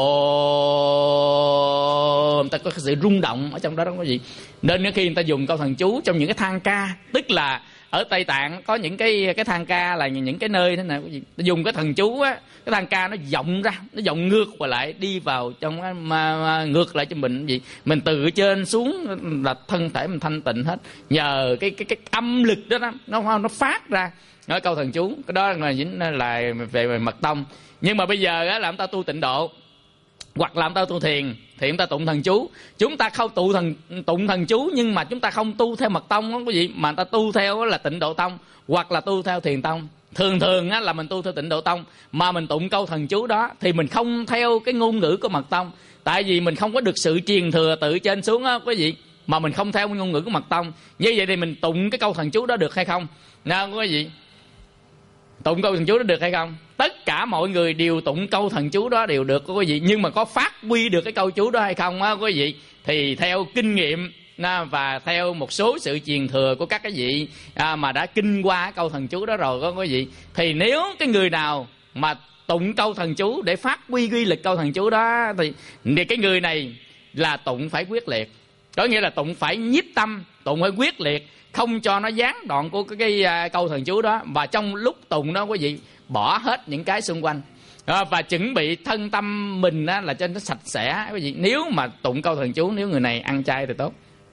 ôm, ta có cái sự rung động ở trong đó đó quý vị. Nên khi người ta dùng câu thần chú trong những cái thang ca, tức là ở Tây Tạng có những cái cái thang ca là những cái nơi thế này quý vị, ta dùng cái thần chú á, cái thang ca nó vọng ra, nó vọng ngược qua lại đi vào trong mà, mà ngược lại cho mình gì, mình từ trên xuống là thân thể mình thanh tịnh hết, nhờ cái cái cái âm lực đó, đó nó nó phát ra nói câu thần chú. Cái đó là chính là về, về mật tông. Nhưng mà bây giờ á, là chúng ta tu tịnh độ hoặc là chúng ta tu thiền thì chúng ta tụng thần chú. Chúng ta không tụng thần tụng thần chú nhưng mà chúng ta không tu theo mật tông đó quý vị, mà người ta tu theo là Tịnh Độ tông hoặc là tu theo Thiền tông. Thường thường á, là mình tu theo Tịnh Độ tông mà mình tụng câu thần chú đó thì mình không theo cái ngôn ngữ của mật tông, tại vì mình không có được sự truyền thừa từ trên xuống á quý vị, mà mình không theo ngôn ngữ của mật tông. Như vậy thì mình tụng cái câu thần chú đó được hay không? Nào quý vị, tụng câu thần chú đó được hay không? Tất cả mọi người đều tụng câu thần chú đó đều được quý vị, nhưng mà có phát huy được cái câu chú đó hay không á quý vị, thì theo kinh nghiệm và theo một số sự truyền thừa của các cái vị à, mà đã kinh qua câu thần chú đó rồi có quý vị, thì nếu cái người nào mà tụng câu thần chú để phát huy quy lực câu thần chú đó thì, thì cái người này là tụng phải quyết liệt. Có nghĩa là tụng phải nhiếp tâm, tụng phải quyết liệt, không cho nó gián đoạn của cái, cái, cái câu thần chú đó. Và trong lúc tụng đó quý vị bỏ hết những cái xung quanh, à, và chuẩn bị thân tâm mình á, là cho nó sạch sẽ. Quý vị, nếu mà tụng câu thần chú, nếu người này ăn chay thì tốt,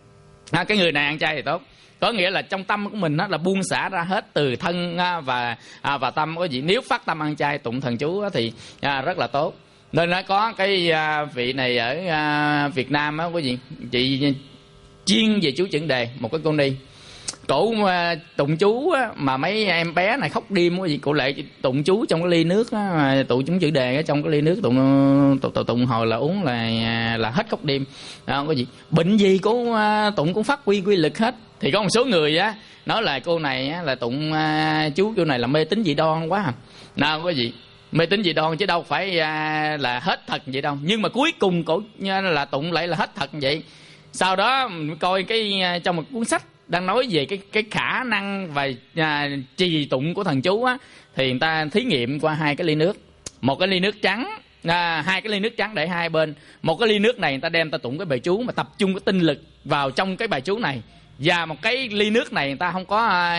à, cái người này ăn chay thì tốt, có nghĩa là trong tâm của mình á, là buông xả ra hết từ thân á, và à, và tâm. Quý vị, nếu phát tâm ăn chay tụng thần chú á, thì à, rất là tốt. Nên nó có cái à, vị này ở à, Việt Nam á, quý vị, chị chuyên về chú chuẩn đề, một cái cô ni, cổ uh, tụng chú á, mà mấy em bé này khóc đêm cái gì, cô lại tụng chú trong cái ly nước á, tụng chúng chữ đề ở trong cái ly nước, tụng tụng, tụng, tụng hồi là uống là là hết khóc đêm. Đó, có gì bệnh gì cô uh, tụng cũng phát huy quy lực hết. Thì có một số người á nói là cô này á, là tụng uh, chú kiểu này là mê tín dị đoan quá à. Nào có gì mê tín dị đoan chứ đâu phải uh, là hết thật vậy đâu, nhưng mà cuối cùng cổ là tụng lại là hết thật vậy. Sau đó mình coi cái trong một cuốn sách đang nói về cái cái khả năng và à, trì tụng của thần chú á, thì người ta thí nghiệm qua hai cái ly nước, một cái ly nước trắng, à, hai cái ly nước trắng để hai bên, một cái ly nước này người ta đem ta tụng cái bài chú mà tập trung cái tinh lực vào trong cái bài chú này, và một cái ly nước này người ta không có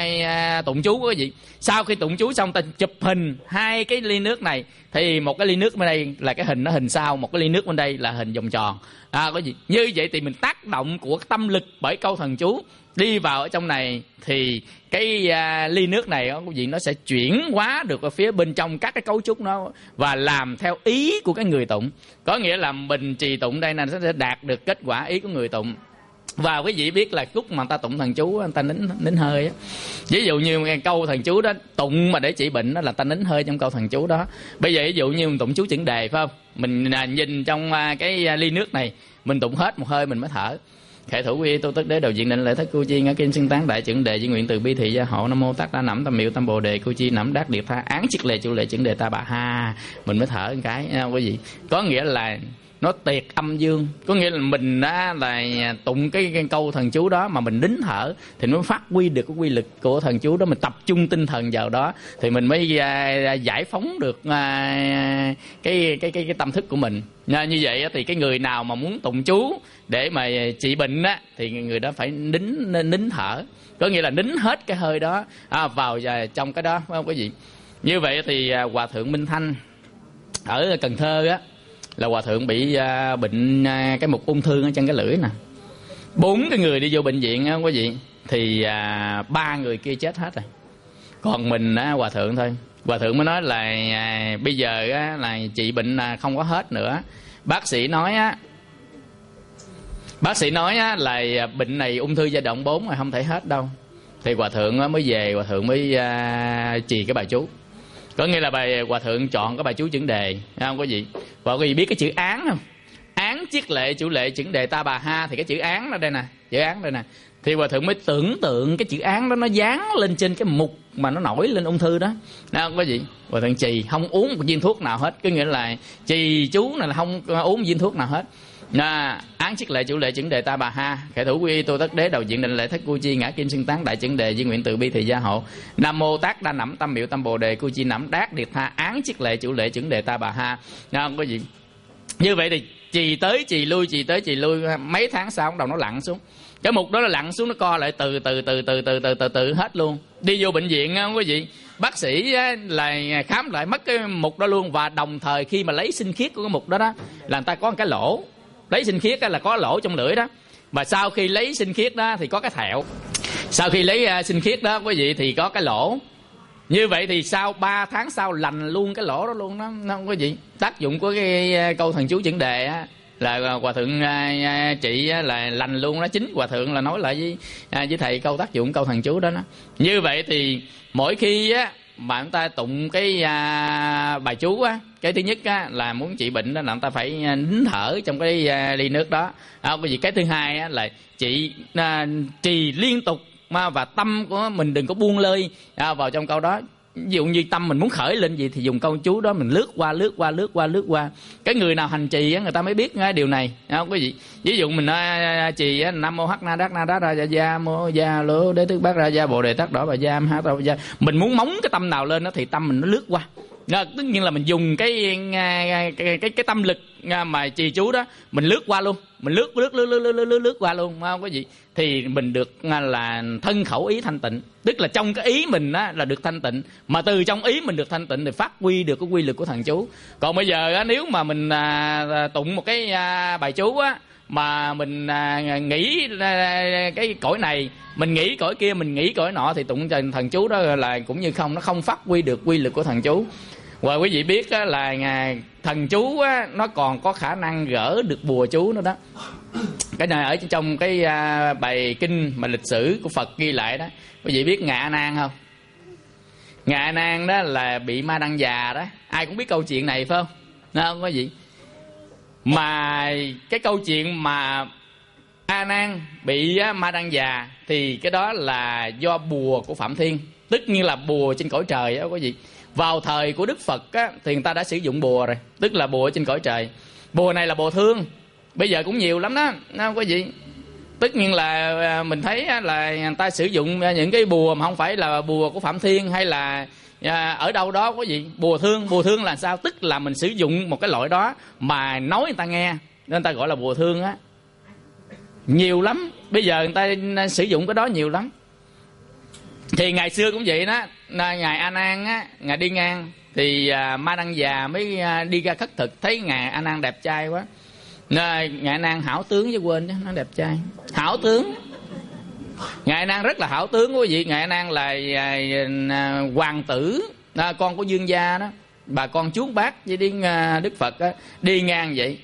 à, tụng chú của cái gì. Sau khi tụng chú xong ta chụp hình hai cái ly nước này, thì một cái ly nước bên đây là cái hình nó hình sao, một cái ly nước bên đây là hình vòng tròn. À, có gì như vậy thì mình tác động của tâm lực bởi câu thần chú đi vào ở trong này, thì cái à, ly nước này đó, quý vị, nó sẽ chuyển hóa được ở phía bên trong các cái cấu trúc nó và làm theo ý của cái người tụng. Có nghĩa là mình trì tụng đây là nó sẽ đạt được kết quả ý của người tụng. Và quý vị biết là lúc mà người ta tụng thần chú người ta nín nín hơi á, ví dụ như cái câu thần chú đó tụng mà để trị bệnh đó là ta nín hơi trong câu thần chú đó. Bây giờ ví dụ như mình tụng chú chuẩn đề phải không, mình nhìn trong cái ly nước này, mình tụng hết một hơi mình mới thở. Khệ thủ quy tu tức đế đầu diện định lễ thất cu chi ngã kim xưng tán đại chuẩn đề di nguyện từ bi thị gia hộ nam mô tát đa nẵm tam miệu tam bồ đề cu chi nẫm đát điệp tha án chiết lệ chủ lệ chuẩn đề ta bà ha, mình mới thở một cái nha quý vị. Có nghĩa là nó tiệt âm dương, có nghĩa là mình á là tụng cái, cái câu thần chú đó mà mình nín thở thì nó phát huy được cái quy lực của thần chú đó, mình tập trung tinh thần vào đó thì mình mới à, giải phóng được à, cái, cái cái cái tâm thức của mình. À, như vậy thì cái người nào mà muốn tụng chú để mà trị bệnh á thì người đó phải nín nín thở, có nghĩa là nín hết cái hơi đó à, vào trong cái đó, phải không quý vị? Như vậy thì à, Hòa thượng Minh Thanh ở Cần Thơ á, là hòa thượng bị uh, bệnh uh, cái mục ung thư ở trên cái lưỡi nè. Bốn cái người đi vô bệnh viện á quý vị, thì uh, ba người kia chết hết rồi, còn mình uh, hòa thượng thôi. Hòa thượng mới nói là uh, bây giờ uh, là trị bệnh uh, không có hết nữa. Bác sĩ nói á, bác sĩ nói á, là bệnh này ung thư giai đoạn bốn mà không thể hết đâu. Thì hòa thượng uh, mới về, hòa thượng mới uh, trì cái bài chú. Có nghĩa là bài hòa thượng chọn cái bài chú chuẩn đề, không có gì. Và quý vị biết cái chữ án không? Án chiết lệ chủ lệ chuẩn đề ta bà ha, thì cái chữ án đó đây nè, chữ án đây nè. Thì hòa thượng mới tưởng tượng cái chữ án đó nó dán lên trên cái mục mà nó nổi lên ung thư đó. Không có gì. Hòa thượng trì không uống một viên thuốc nào hết, có nghĩa là trì chú này là không uống một viên thuốc nào hết. À, án chiết lệ chủ lệ chuẩn đề ta bà ha, khệ thủ quy tu tất đế đầu diện định lễ thất cu chi ngã kim xưng tán đại chuẩn đề di nguyện từ bi thị gia hộ nam mô tát đa nẵm tam miệu tam bồ đề cu chi nẫm đát điệp tha án chiết lệ chủ lệ chuẩn đề ta bà ha. Không có gì. Như vậy thì trì tới trì lui, trì tới trì lui, mấy tháng sau bắt đầu nó lặn xuống. Cái mục đó nó lặn xuống, nó co lại từ từ từ từ từ từ từ từ hết luôn. Đi vô bệnh viện không quý vị, bác sĩ là khám lại mất cái mục đó luôn. Và đồng thời khi mà lấy sinh khiết của cái mục đó đó là người ta có một cái lỗ, lấy sinh khiết là có lỗ trong lưỡi đó. Và sau khi lấy sinh khiết đó thì có cái thẹo. Sau khi lấy sinh khiết đó quý vị thì có cái lỗ. Như vậy thì sau ba tháng sau lành luôn cái lỗ đó luôn đó, nó không có gì. Tác dụng của cái câu thần chú chuẩn đề á là hòa thượng trị là lành luôn đó. Chính hòa thượng là nói lại với với thầy câu tác dụng câu thần chú đó, đó. Như vậy thì mỗi khi á mà người ta tụng cái à, bài chú á, cái thứ nhất á là muốn trị bệnh đó là người ta phải nín thở trong cái à, ly nước đó. À, bởi vì cái thứ hai á là trị à, trì liên tục mà và tâm của mình đừng có buông lơi à, vào trong câu đó. Ví dụ như tâm mình muốn khởi lên gì thì dùng câu chú đó mình lướt qua lướt qua lướt qua lướt qua. Cái người nào hành trì á người ta mới biết cái điều này, không có gì. Ví dụ mình uh, trì á nam mô hắc na đát na đát ra gia gia mô gia lô đế tước bát ra gia bồ đề tát đỏ bà gia ha tao gia, mình muốn móng cái tâm nào lên đó thì tâm mình nó lướt qua À, tất nhiên là mình dùng cái cái cái, cái, cái tâm lực mà trì chú đó, mình lướt qua luôn, mình lướt lướt lướt lướt lướt lướt, lướt qua luôn, không có gì, thì mình được là thân khẩu ý thanh tịnh. Tức là trong cái ý mình á là được thanh tịnh, mà từ trong ý mình được thanh tịnh thì phát huy được cái quy lực của thần chú. Còn bây giờ á, nếu mà mình à, tụng một cái à, bài chú á mà mình à, nghĩ à, cái cõi này, mình nghĩ cõi kia, mình nghĩ cõi nọ, thì tụng thần chú đó là cũng như không, nó không phát huy được quy lực của thần chú. Và quý vị biết á, là thần chú á, nó còn có khả năng gỡ được bùa chú nữa đó. Cái này ở trong cái à, bài kinh mà lịch sử của Phật ghi lại đó. Quý vị biết Ngài A Nan không? Ngài A Nan đó là bị ma đăng già đó, ai cũng biết câu chuyện này phải không? Nó không có gì. Mà cái câu chuyện mà A Nan bị ma đăng già thì cái đó là do bùa của Phạm Thiên, tức như là bùa trên cõi trời đó quý vị. Vào thời của Đức Phật á, thì người ta đã sử dụng bùa rồi, tức là bùa trên cõi trời. Bùa này là bùa thương, bây giờ cũng nhiều lắm đó, không có gì. Tất nhiên là mình thấy là người ta sử dụng những cái bùa mà không phải là bùa của Phạm Thiên hay là ở đâu đó có gì. Bùa thương, bùa thương là sao? Tức là mình sử dụng một cái loại đó mà nói người ta nghe, nên người ta gọi là bùa thương á. Nhiều lắm, bây giờ người ta sử dụng cái đó nhiều lắm. Thì ngày xưa cũng vậy đó, Ngài A Nan á, Ngài đi ngang thì à, ma đăng già mới à, đi ra khất thực, thấy Ngài A Nan đẹp trai quá. Ngài A Nan hảo tướng chứ quên chứ, nó đẹp trai, hảo tướng. Ngài A Nan rất là hảo tướng quý vị. Ngài A Nan là à, à, hoàng tử, à, con của Dương Gia đó, bà con chuốt bác với đến à, Đức Phật á, đi ngang vậy.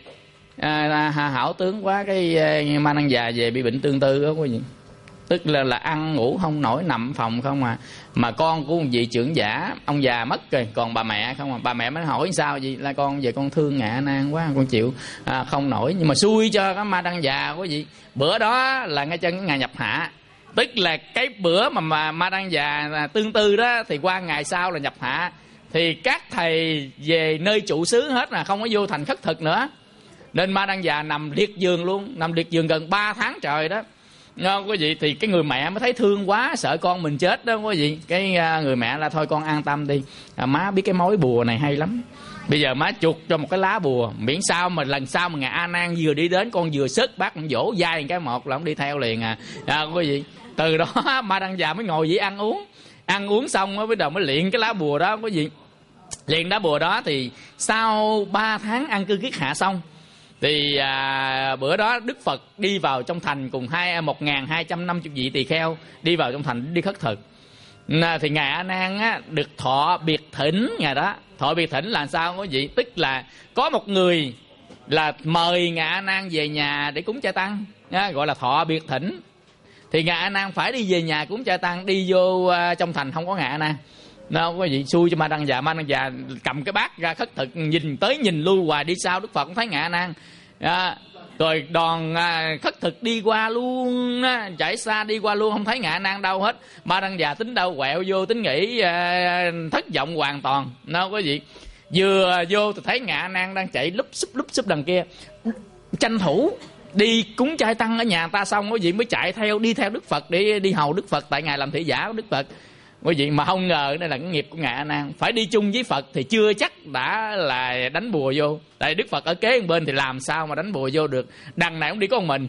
À, hảo tướng quá, cái à, ma đăng già về bị bệnh tương tư đó quý vị. Tức là là ăn ngủ không nổi, nằm phòng không à. Mà con của một vị trưởng giả, ông già mất rồi, còn bà mẹ không à. Bà mẹ mới hỏi sao gì, là con về con thương Ngài A Nan quá, con chịu à, không nổi. Nhưng mà xui cho cái ma đăng già quý vị, bữa đó là ngay chân ngày nhập hạ. Tức là cái bữa mà, mà ma đăng già tương tư đó, thì qua ngày sau là nhập hạ. Thì các thầy về nơi trụ xứ hết, là không có vô thành khất thực nữa. Nên ma đăng già nằm liệt giường luôn, nằm liệt giường gần ba tháng trời đó. Không, quý vị, thì cái người mẹ mới thấy thương quá, sợ con mình chết đó quý vị. Cái người mẹ là thôi con an tâm đi, à, má biết cái mối bùa này hay lắm. Bây giờ má chuột cho một cái lá bùa, miễn sao mà lần sau mà Ngài A Nan vừa đi đến, con vừa sớt bác con vỗ vai cái một là ông đi theo liền à, à quý vị. Từ đó ma đăng già mới ngồi vậy ăn uống, ăn uống xong mới bắt đầu mới luyện cái lá bùa đó quý vị. Luyện lá bùa đó thì sau ba tháng an cư kiết hạ xong, thì à, bữa đó Đức Phật đi vào trong thành cùng hai một ngàn hai trăm năm mươi vị tỳ kheo đi vào trong thành đi khất thực. À, thì Ngài A Nan á, được thọ biệt thỉnh. Ngày đó thọ biệt thỉnh là sao quý vị? Tức là có một người là mời Ngài A Nan về nhà để cúng chay tăng, á, gọi là thọ biệt thỉnh. Thì Ngài A Nan phải đi về nhà cúng chay tăng, đi vô à, trong thành không có Ngài A Nan. Nó có gì xui cho ma đăng già. Ma đăng già cầm cái bát ra khất thực, nhìn tới nhìn lui hoài, đi sau Đức Phật cũng thấy Ngài A Nan. À, rồi đoàn à, khất thực đi qua luôn á, chạy xa đi qua luôn, không thấy Ngài A Nan đâu hết. Ma đăng già tính đâu quẹo vô, tính nghĩ à, thất vọng hoàn toàn. Nó có gì vừa vô thì thấy Ngài A Nan đang chạy lúp xúp lúp xúp đằng kia, tranh thủ đi cúng chay tăng ở nhà ta xong quý vị mới chạy theo, đi theo Đức Phật để đi hầu Đức Phật, tại Ngài làm thị giả của Đức Phật. Quý vị mà không ngờ đây là cái nghiệp của Ngài A Nan, phải đi chung với Phật thì chưa chắc đã là đánh bùa vô. Tại Đức Phật ở kế bên thì làm sao mà đánh bùa vô được. Đằng này cũng đi có một mình,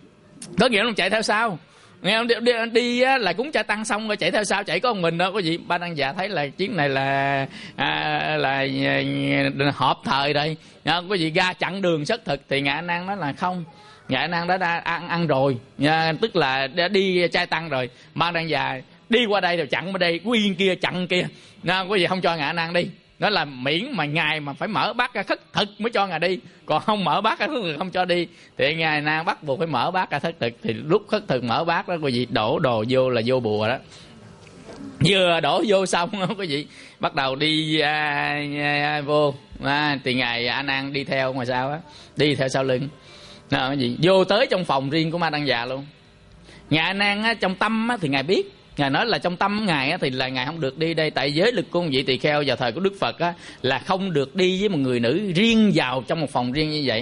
có nghĩa là chạy theo sau. Nghe không? Đi, đi, đi á, là cúng chay tăng xong rồi chạy theo sau, chạy có một mình đó quý vị. Ba đăng già thấy là chuyến này là à, là à, họp thời đây, quý vị ra chặn đường xuất thực. Thì Ngài A Nan nói là không, Ngài A Nan đã, đã ăn ăn rồi, à, tức là đã đi chay tăng rồi. Ba đăng già đi qua đây rồi chặn bên đây, quyên kia chặn kia, nên quý vị không cho Ngài A Nan đi. Đó là miễn mà Ngài mà phải mở bát ra khất thực mới cho Ngài đi, còn không mở bát ra khất thực không cho đi. Thì Ngài A Nan bắt buộc phải mở bát ra khất thực. Thì lúc khất thực mở bát đó quý vị, đổ đồ vô là vô bùa đó. Vừa đổ vô xong đó quý vị, bắt đầu đi à, à, vô à, thì Ngài A Nan đi theo ngoài sau á, đi theo sau lưng đó, cái gì vô tới trong phòng riêng của ma đăng già luôn. Ngài A Nan á, trong tâm á, thì Ngài biết, Ngài nói là trong tâm Ngài á, thì là Ngài không được đi đây. Tại giới lực của một vị tỳ kheo vào thời của Đức Phật á, là không được đi với một người nữ riêng vào trong một phòng riêng như vậy.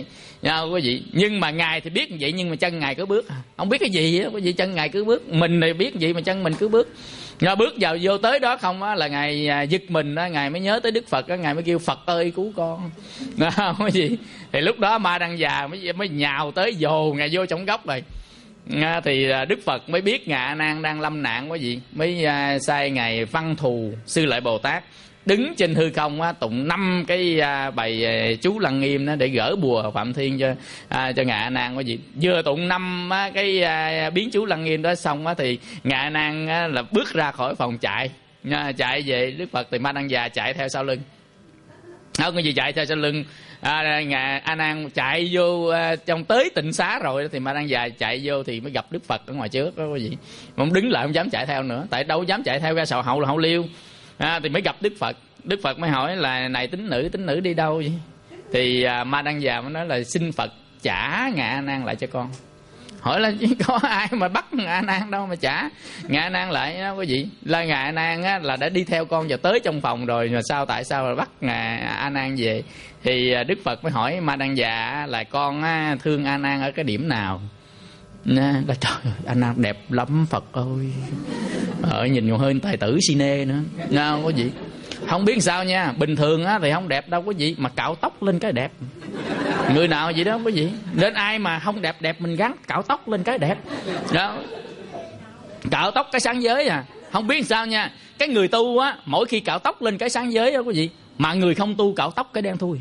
Nha quý vị. Nhưng mà Ngài thì biết như vậy, nhưng mà chân Ngài cứ bước, không biết cái gì á quý vị, chân Ngài cứ bước. Mình thì biết gì mà chân mình cứ bước. Ngài bước vào vô tới đó không á là Ngài giật mình á, Ngài mới nhớ tới Đức Phật á, Ngài mới kêu Phật ơi cứu con. Không có gì. Thì lúc đó Ma Đăng Già mới mới nhào tới dồ Ngài vô trong góc rồi. À, thì Đức Phật mới biết Ngài A Nan đang lâm nạn quá gì, mới à, sai Ngài Văn Thù Sư Lợi Bồ Tát đứng trên hư không á, tụng năm cái à, bài à, chú Lăng Nghiêm đó để gỡ bùa Phạm Thiên cho à, cho Ngài A Nan quá gì. Vừa tụng năm á, cái à, biến chú Lăng Nghiêm đó xong á, thì Ngài A Nan á, là bước ra khỏi phòng chạy, à, chạy về Đức Phật. Thì Ma Đăng Già chạy theo sau lưng, không có gì chạy theo sau lưng. À, Ngài A Nan chạy vô à, trong tới tịnh xá rồi thì Ma Đăng Già chạy vô thì mới gặp Đức Phật ở ngoài trước đó quý vị. Mà ông đứng lại không dám chạy theo nữa, tại đâu dám chạy theo ra sầu hậu là hậu liêu. À, thì mới gặp Đức Phật. Đức Phật mới hỏi là này tín nữ, tín nữ đi đâu vậy? Thì à, Ma Đăng Già mới nói là xin Phật trả Ngài A Nan lại cho con. Hỏi là có ai mà bắt Ngài A Nan đâu mà trả Ngài A Nan lại đó quý vị. Là Ngài A Nan á, là đã đi theo con vào tới trong phòng rồi, mà sao tại sao là bắt Ngài A Nan về? Thì Đức Phật mới hỏi Ma Đăng Già là con á, thương A Nan ở cái điểm nào? Nè, là trời ơi, A Nan đẹp lắm Phật ơi. Ở nhìn còn hơn tài tử cine nữa. Nè quý vị. Không biết sao nha, bình thường á thì không đẹp đâu quý vị, mà cạo tóc lên cái đẹp. Người nào vậy đó quý vị. Nên ai mà không đẹp đẹp mình gắn cạo tóc lên cái đẹp đó. Cạo tóc cái sáng giới à. Không biết sao nha, cái người tu á, mỗi khi cạo tóc lên cái sáng giới đó quý vị, mà người không tu cạo tóc cái đen thui.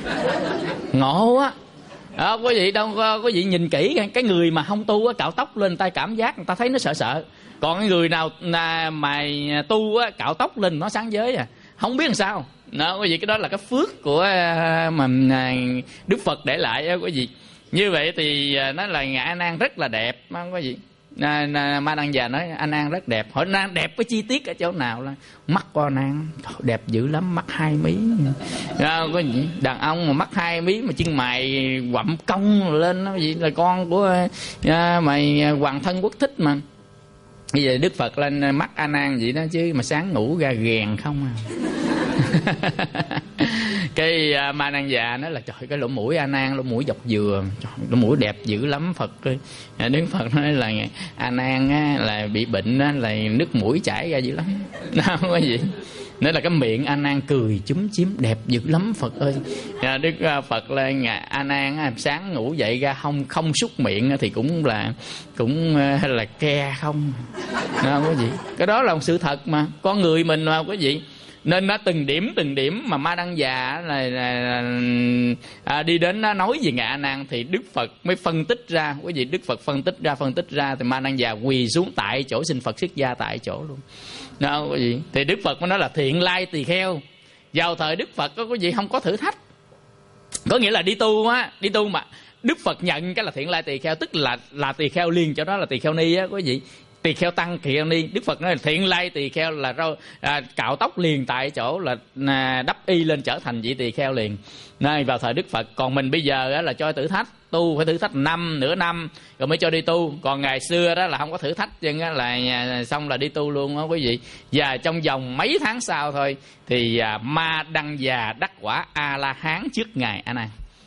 Ngộ á. Đó, quý vị đâu quý vị nhìn kỹ cái người mà không tu á, cạo tóc lên người ta cảm giác người ta thấy nó sợ sợ. Còn cái người nào mà tu á, cạo tóc lên nó sáng giới à. Không biết làm sao. Đó, quý vị, cái đó là cái phước của mà Đức Phật để lại đó quý vị. Như vậy thì nó là Ngài A Nan rất là đẹp quý vị. Ma Đăng Già nói A Nan rất đẹp. Hỏi A Nan đẹp cái chi tiết ở chỗ nào? Là mắt của A Nan đẹp dữ lắm, mắt hai mí. Đó, quý vị, đàn ông mà mắt hai mí mà chân mày quặm cong lên đó, vậy là con của à, mày Hoàng Thân Quốc Thích mà. Bây giờ Đức Phật lên mắt A Nan vậy đó chứ mà sáng ngủ ra ghèn không à. Cái uh, Ma Đăng Già nói là trời, cái lỗ mũi A Nan lỗ mũi dọc dừa, trời, lỗ mũi đẹp dữ lắm Phật ơi. Đức Phật nói là A Nan á, là bị bệnh á, là nước mũi chảy ra dữ lắm. Đâu có gì. Nên là cái miệng A Nan cười chúm chím đẹp dữ lắm Phật ơi. Đức Phật là Ngài A Nan sáng ngủ dậy ra không không súc miệng thì cũng là cũng là ke không. Đâu có gì. Cái đó là một sự thật mà, con người mình mà quý vị. Nên nó từng điểm từng điểm mà Ma Đăng Già là, là, là à, đi đến nó nói về Ngài A Nan thì Đức Phật mới phân tích ra. Quý vị, Đức Phật phân tích ra phân tích ra thì Ma Đăng Già quỳ xuống tại chỗ xin Phật xuất gia tại chỗ luôn. Đó quý vị. Thì Đức Phật mới nói là thiện lai tỳ kheo. Vào thời Đức Phật có quý vị không có thử thách. Có nghĩa là đi tu á, đi tu mà Đức Phật nhận cái là thiện lai tỳ kheo, tức là là tỳ kheo liền cho đó là tỳ kheo ni á quý vị. Tỳ kheo tăng tỳ kheo ni. Đức Phật nói là thiện lai tỳ kheo là rau, à, cạo tóc liền tại chỗ là à, đắp y lên trở thành vị tỳ kheo liền. Nơi vào thời Đức Phật. Còn mình bây giờ á, là cho thử thách tu phải thử thách năm nửa năm rồi mới cho đi tu. Còn ngày xưa đó là không có thử thách chân á, là à, xong là đi tu luôn đó quý vị. Và trong vòng mấy tháng sau thôi thì à, Ma Đăng Già đắc quả A La Hán trước Ngài A Nan.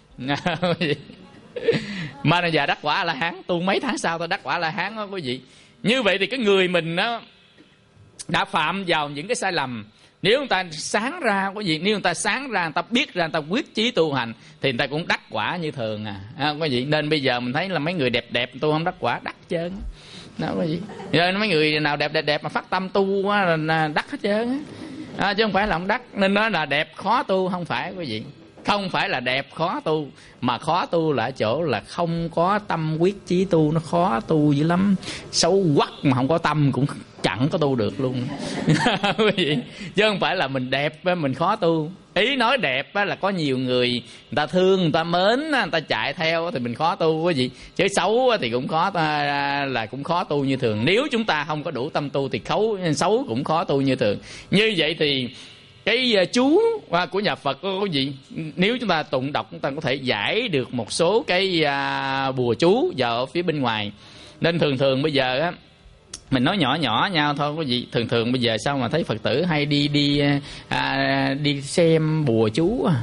Ma Đăng Già đắc quả A La Hán, tu mấy tháng sau thôi đắc quả A La Hán đó quý vị. Như vậy thì cái người mình đó đã phạm vào những cái sai lầm. Nếu người ta sáng ra quý vị, nếu người ta sáng ra, người ta biết ra, người ta quyết chí tu hành thì người ta cũng đắc quả như thường à, à quý vị. Nên bây giờ mình thấy là mấy người đẹp đẹp tu không đắc quả, đắc hết trơn đó quý vị. Nên mấy người nào đẹp đẹp đẹp mà phát tâm tu á là đắc hết trơn á, chứ không phải là không đắc. Nên nói là đẹp khó tu không phải quý vị. Không phải là đẹp khó tu, mà khó tu là ở chỗ là không có tâm quyết chí tu. Nó khó tu dữ lắm. Xấu quắc mà không có tâm cũng chẳng có tu được luôn. Chứ không phải là mình đẹp mình khó tu. Ý nói đẹp là có nhiều người người ta thương, người ta mến, người ta chạy theo thì mình khó tu quý vị. Chứ xấu thì cũng khó, là cũng khó tu như thường. Nếu chúng ta không có đủ tâm tu thì khấu, xấu cũng khó tu như thường. Như vậy thì cái chú của nhà Phật quý vị, nếu chúng ta tụng đọc chúng ta có thể giải được một số cái bùa chú vào ở phía bên ngoài. Nên thường thường bây giờ á, mình nói nhỏ nhỏ nhau thôi quý vị. Thường thường bây giờ sao mà thấy Phật tử hay đi đi à, đi xem bùa chú à.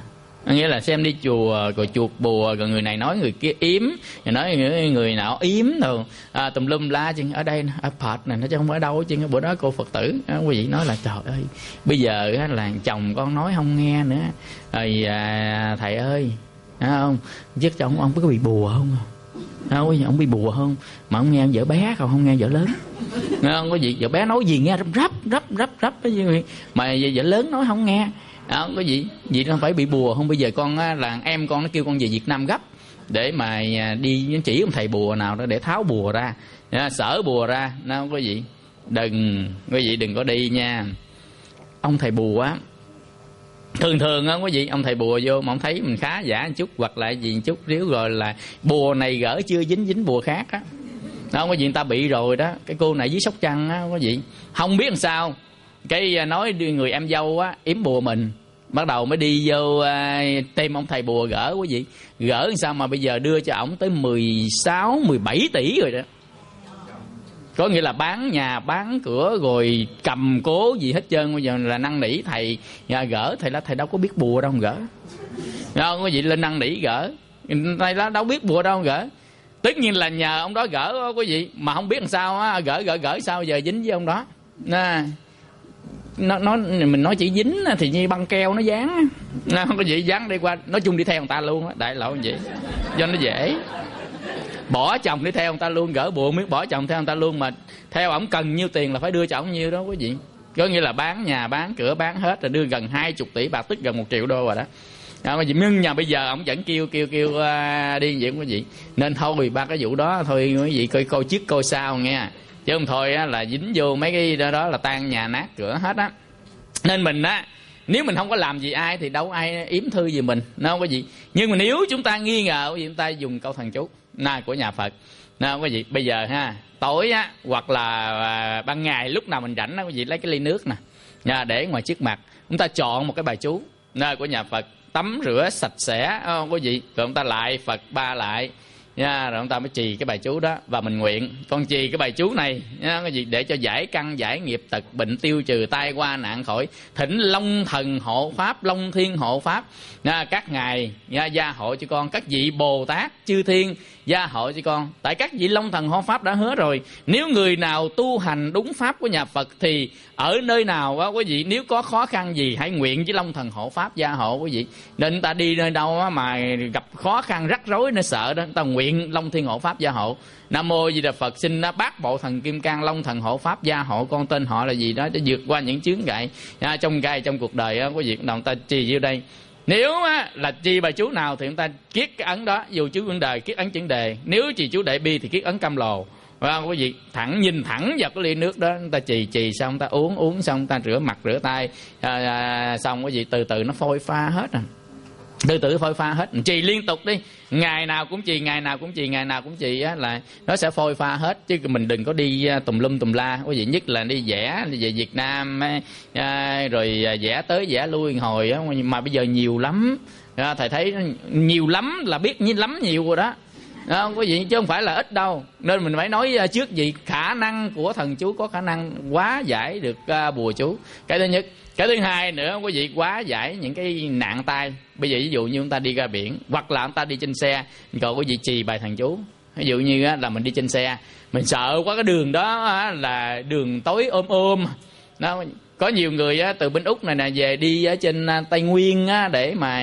Nghĩa là xem đi chùa rồi chuột bùa, rồi người này nói người kia yếm, rồi nói người, người nào yếm rồi à, tùm lum la chứ. Ở đây ở Phật này nó chứ không ở đâu chứ. Bữa đó cô Phật tử à, quý vị nói là trời ơi, bây giờ á, là chồng con nói không nghe nữa rồi à, thầy ơi, à, không chứ chồng ông có bị bùa không? Không, ông bị bùa không? Mà ông nghe vợ bé không, không nghe vợ lớn. Không có gì, vợ bé nói gì nghe rắp rắp rắp rắp rắp mà vợ lớn nói không nghe. Không có gì, gì nó phải bị bùa không? Bây giờ con là em con nó kêu con về Việt Nam gấp để mà đi chỉ ông thầy bùa nào đó để tháo bùa ra, sở bùa ra. Nó không có gì, đừng quý vị đừng có đi nha. Ông thầy bùa á, thường thường không có gì, ông thầy bùa vô mà ông thấy mình khá giả một chút hoặc là gì một chút riếu rồi là bùa này gỡ chưa dính dính bùa khác á. Không có gì, người ta bị rồi đó. Cái cô này dưới Sóc Trăng á, không có gì, không biết làm sao cái nói người em dâu á yếm bùa mình, bắt đầu mới đi vô uh, tìm ông thầy bùa gỡ quý vị. Gỡ làm sao mà bây giờ đưa cho ổng tới mười sáu mười bảy tỷ rồi đó. Có nghĩa là bán nhà bán cửa rồi cầm cố gì hết trơn. Bây giờ là năn nỉ thầy nhà gỡ, thầy là thầy đâu có biết bùa đâu gỡ. Không có gì, lên năn nỉ gỡ, thầy là đâu biết bùa đâu gỡ. Tất nhiên là nhờ ông đó gỡ đó, quý vị, mà không biết làm sao á, gỡ gỡ gỡ sao giờ dính với ông đó. Nè, nó nó mình nói chỉ dính thì như băng keo nó dán, nó không có gì dán đi qua, nói chung đi theo người ta luôn á, đại loại như vậy cho nó dễ. Bỏ chồng đi theo người ta luôn, gỡ bùa miết bỏ chồng theo người ta luôn, mà theo ổng cần nhiêu tiền là phải đưa cho ổng nhiêu đó quý vị. Có nghĩa là bán nhà bán cửa bán hết rồi đưa gần hai chục tỷ bạc, tức gần một triệu đô rồi đó. À, nhưng nhà bây giờ ổng vẫn kêu kêu kêu uh, đi vậy quý vị. Nên thôi ba cái vụ đó thôi quý vị coi coi trước coi sau nghe, chứ không thôi á, là dính vô mấy cái đó, đó là tan nhà nát cửa hết á. Nên mình á, nếu mình không có làm gì ai thì đâu ai yếm thư gì mình, nó không có gì. Nhưng mà nếu chúng ta nghi ngờ gì, chúng ta dùng câu thần chú na của nhà Phật, nó không có gì. Bây giờ ha, tối á hoặc là à, ban ngày lúc nào mình rảnh đó quý vị, lấy cái ly nước nè nha, để ngoài trước mặt, chúng ta chọn một cái bài chú nơi của nhà Phật, tắm rửa sạch sẽ không có gì, rồi chúng ta lại Phật ba lại nha, rồi chúng ta mới trì cái bài chú đó và mình nguyện. Con trì cái bài chú này nha, cái gì để cho giải căn giải nghiệp tật bệnh, tiêu trừ tai qua nạn khỏi, thỉnh Long Thần hộ pháp, Long Thiên hộ pháp nha, các ngài nha, gia hộ cho con, các vị Bồ Tát chư thiên gia hộ cho con. Tại các vị Long Thần hộ pháp đã hứa rồi, nếu người nào tu hành đúng pháp của nhà Phật thì ở nơi nào đó quý vị, nếu có khó khăn gì hãy nguyện với Long Thần hộ pháp gia hộ quý vị. Nên người ta đi nơi đâu mà gặp khó khăn rắc rối nó sợ đó, người ta nguyện Long Thiên hộ pháp gia hộ. Nam mô Di Đà Phật, xin bát bộ thần kim cang Long Thần hộ pháp gia hộ con, tên họ là gì đó để vượt qua những chướng ngại à, trong gai trong cuộc đời á quý vị. Người ta trì vô đây, nếu á, là chi bài chú nào thì chúng ta kiết cái ấn đó, dù chú vấn đề kiết ấn chữ đề. Nếu trì chú đại bi thì kiết ấn cam lồ, phải không quý vị? Thẳng nhìn thẳng vào cái ly nước đó, chúng ta trì trì xong chúng ta uống uống xong chúng ta rửa mặt rửa tay à, à, xong quý vị từ từ nó phôi pha hết rồi, từ từ phôi pha hết. Trì liên tục đi, ngày nào cũng trì, ngày nào cũng trì, ngày nào cũng trì á, là nó sẽ phôi pha hết. Chứ mình đừng có đi tùm lum tùm la quý vị, nhất là đi vẽ đi về Việt Nam à, rồi vẽ tới vẽ lui hồi á, mà bây giờ nhiều lắm à, thầy thấy nhiều lắm là biết như lắm nhiều rồi đó. Không quý vị, chứ không phải là ít đâu. Nên mình phải nói trước gì, khả năng của thần chú có khả năng hóa giải được uh, bùa chú, cái thứ nhất. Cái thứ hai nữa quý vị, hóa giải những cái nạn tai. Bây giờ ví dụ như chúng ta đi ra biển hoặc là chúng ta đi trên xe, còn quý vị trì bài thần chú. Ví dụ như là mình đi trên xe, mình sợ quá cái đường đó là đường tối ôm ôm đó. Có nhiều người á, từ bên Úc này nè về đi ở trên Tây Nguyên á, để mà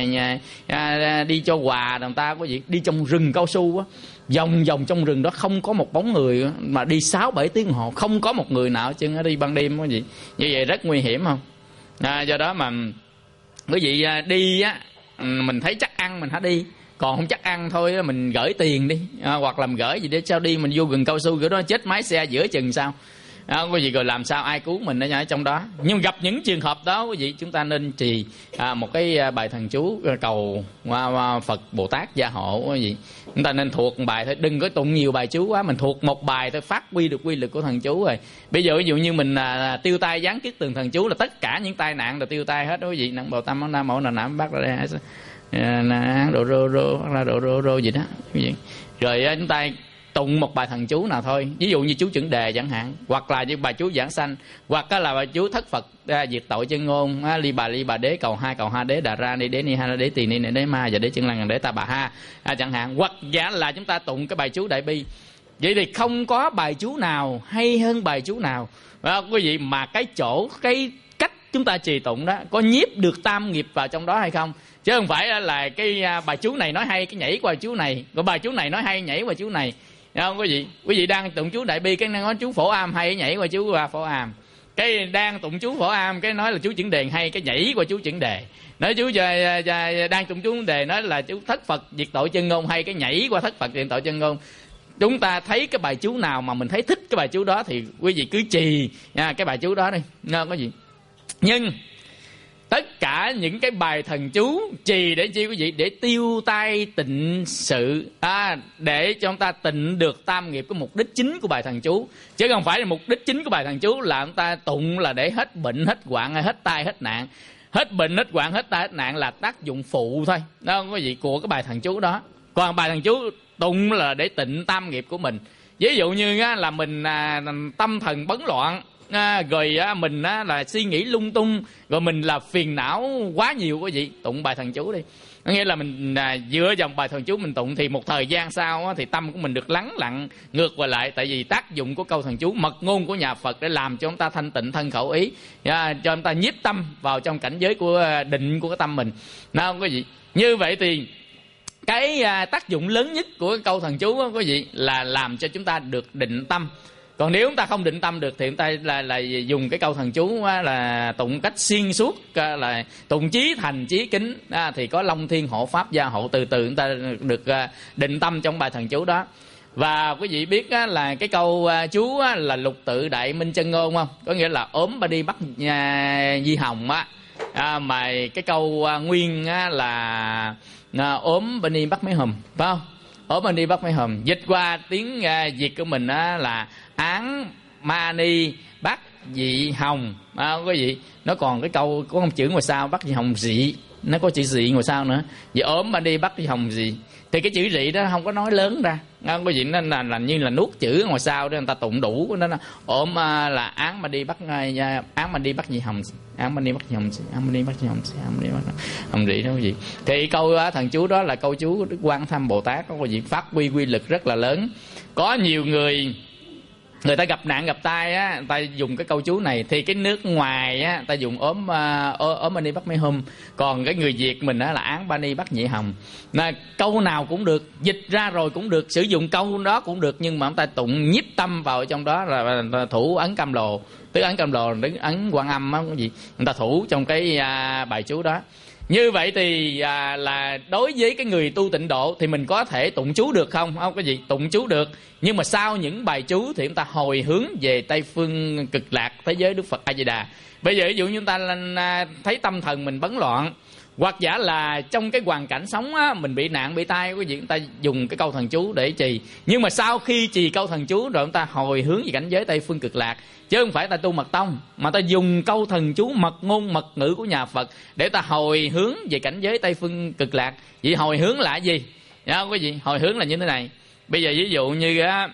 à, đi cho quà người ta, có gì đi trong rừng cao su á, vòng vòng trong rừng đó không có một bóng người, mà đi sáu bảy tiếng đồng hồ không có một người nào chứ, đi ban đêm có gì như vậy rất nguy hiểm không à, do đó mà quý vị đi á, mình thấy chắc ăn mình hãy đi, còn không chắc ăn thôi mình gửi tiền đi à, hoặc làm gửi gì để sao đi, mình vô rừng cao su kiểu đó chết máy xe giữa chừng sao à, quý vị, rồi làm sao ai cứu mình ở trong đó. Nhưng gặp những trường hợp đó quý vị, chúng ta nên trì à, một cái bài thần chú cầu qua Phật Bồ Tát gia hộ quý vị. Chúng ta nên thuộc một bài thôi, đừng có tụng nhiều bài chú quá, mình thuộc một bài thôi phát huy được quy lực của thần chú rồi. Bây giờ ví dụ như mình à, tiêu tai giáng kiết tường thần chú là tất cả những tai nạn là tiêu tai hết đó quý vị. Nam Bồ Tam Món Nam Mẫu Nam Nam Bát Ra Đây độ rô rô ra độ rô rô gì đó quý vị. Rồi chúng ta tụng một bài thần chú nào thôi, ví dụ như chú chuẩn đề chẳng hạn, hoặc là như bài chú giảng sanh, hoặc là bài chú thất Phật à, diệt tội chân ngôn, à, ly bà ly bà đế cầu hai cầu hai đế đà ra ni đế ni ha đế tỳ ni đế ma và đế chân lăng đế ta bà ha à, chẳng hạn, hoặc giả là chúng ta tụng cái bài chú đại bi. Vậy thì không có bài chú nào hay hơn bài chú nào, à, quý vị, mà cái chỗ cái cách chúng ta trì tụng đó có nhiếp được tam nghiệp vào trong đó hay không, chứ không phải là cái bài chú này nói hay cái nhảy qua chú này, rồi bài chú này nói hay nhảy qua chú này. Đúng không quý vị? Quý vị đang tụng chú đại bi cái nói chú phổ am hay nhảy qua chú phổ am, cái đang tụng chú phổ am cái nói là chú chuẩn đề hay cái nhảy qua chú chuẩn đề, nói chú đang tụng chú chuẩn đề nói là chú thất Phật diệt tội chân ngôn hay cái nhảy qua thất Phật diệt tội chân ngôn. Chúng ta thấy cái bài chú nào mà mình thấy thích cái bài chú đó thì quý vị cứ trì nha, cái bài chú đó đi, ngon cái gì. Nhưng tất cả những cái bài thần chú trì để chi quý vị? Để tiêu tai tịnh sự, à, để cho chúng ta tịnh được tam nghiệp, cái mục đích chính của bài thần chú, chứ không phải là mục đích chính của bài thần chú là chúng ta tụng là để hết bệnh hết hoạn hay hết tai hết nạn. Hết bệnh hết hoạn hết tai hết nạn là tác dụng phụ thôi, đó quý vị, của cái bài thần chú đó. Còn bài thần chú tụng là để tịnh tam nghiệp của mình. Ví dụ như là mình tâm thần bấn loạn, À, rồi à, mình à, là suy nghĩ lung tung, rồi mình là phiền não quá nhiều quý vị, tụng bài thần chú đi. Có nghĩa là mình à, dựa dòng bài thần chú mình tụng thì một thời gian sau á, thì tâm của mình được lắng lặng ngược qua lại, tại vì tác dụng của câu thần chú mật ngôn của nhà Phật để làm cho chúng ta thanh tịnh thân khẩu ý, à, cho chúng ta nhiếp tâm vào trong cảnh giới của định của cái tâm mình. Nào quý vị, như vậy thì cái à, tác dụng lớn nhất của cái câu thần chú đó, quý vị, là làm cho chúng ta được định tâm. Còn nếu chúng ta không định tâm được thì chúng ta là, là dùng cái câu thần chú là tụng cách xuyên suốt, là tụng chí thành chí kính, à, thì có long thiên hộ pháp gia hộ, từ từ chúng ta được định tâm trong bài thần chú đó. Và quý vị biết là cái câu chú là lục tự đại minh chân ngôn không? Có nghĩa là ốm ba đi bắt di hồng á, à, mà cái câu nguyên là ốm ba đi bắt mấy hùm, phải không? Ốm ba đi bắt mấy hùm, dịch qua tiếng Việt của mình là án ma ni bắt dị hồng, à, quý vị. Nó còn cái câu có một chữ ngoài sau bắt dị hồng dị, nó có chữ dị ngoài sau nữa. Vậy ốm ma đi bắt dị hồng dị thì cái chữ dị đó không có nói lớn ra, à, quý vị, nên là, là như là nuốt chữ ngoài sau để người ta tụng đủ của nó. Ốm là án ma đi bắt án ma đi bắt dị hồng, án ma đi bắt dị hồng dị, án ma đi bắt dị hồng dị, án ma đi bắt hồng dị đó quý vị. Thì câu thần chú đó là câu chú Đức Quan Tham Bồ Tát, có quý vị, phát huy quy lực rất là lớn. Có nhiều người người ta gặp nạn gặp tai á, người ta dùng cái câu chú này, thì cái nước ngoài á, người ta dùng ốm uh, ốm ani bắt mấy hôm, còn cái người Việt mình á là án ba ni bắt nhị hồng. Là câu nào cũng được, dịch ra rồi cũng được, sử dụng câu đó cũng được, nhưng mà người ta tụng nhiếp tâm vào trong đó là thủ ấn cam lồ, tức ấn cam lồ, tức ấn Quan Âm á, cái gì người ta thủ trong cái uh, bài chú đó. Như vậy thì à, là đối với cái người tu tịnh độ thì mình có thể tụng chú được không? Không có gì, tụng chú được. Nhưng mà sau những bài chú thì chúng ta hồi hướng về Tây Phương Cực Lạc, thế giới Đức Phật A Di Đà. Bây giờ ví dụ như chúng ta thấy tâm thần mình bấn loạn, hoặc giả là trong cái hoàn cảnh sống á, mình bị nạn bị tai, quý vị, chúng ta dùng cái câu thần chú để trì. Nhưng mà sau khi trì câu thần chú rồi chúng ta hồi hướng về cảnh giới Tây Phương Cực Lạc, chứ không phải ta tu mật tông, mà ta dùng câu thần chú mật ngôn mật ngữ của nhà Phật để ta hồi hướng về cảnh giới Tây Phương Cực Lạc. Vậy hồi hướng là gì? Dạ, quý vị, hồi hướng là như thế này. Bây giờ ví dụ như á,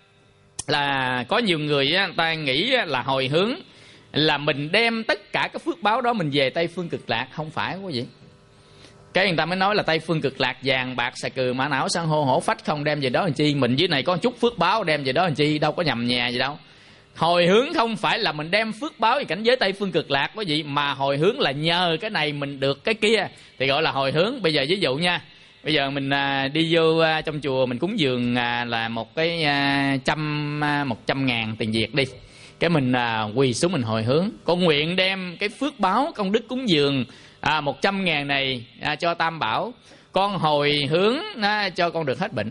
là có nhiều người á, người ta nghĩ là hồi hướng là mình đem tất cả các phước báo đó mình về Tây Phương Cực Lạc. Không phải quý vị. Cái người ta mới nói là Tây Phương Cực Lạc vàng bạc xà cừ mã não san hô hổ phách, không đem về đó làm chi. Mình dưới này có chút phước báo đem về đó làm chi, đâu có nhầm nhà gì đâu. Hồi hướng không phải là mình đem phước báo về cảnh giới Tây Phương Cực Lạc quý vị, mà hồi hướng là nhờ cái này mình được cái kia thì gọi là hồi hướng. Bây giờ ví dụ nha, bây giờ mình đi vô trong chùa mình cúng dường là một cái trăm một trăm ngàn tiền Việt đi, cái mình quỳ xuống mình hồi hướng, con nguyện đem cái phước báo công đức cúng dường à, một trăm ngàn này à, cho Tam Bảo, con hồi hướng à, cho con được hết bệnh,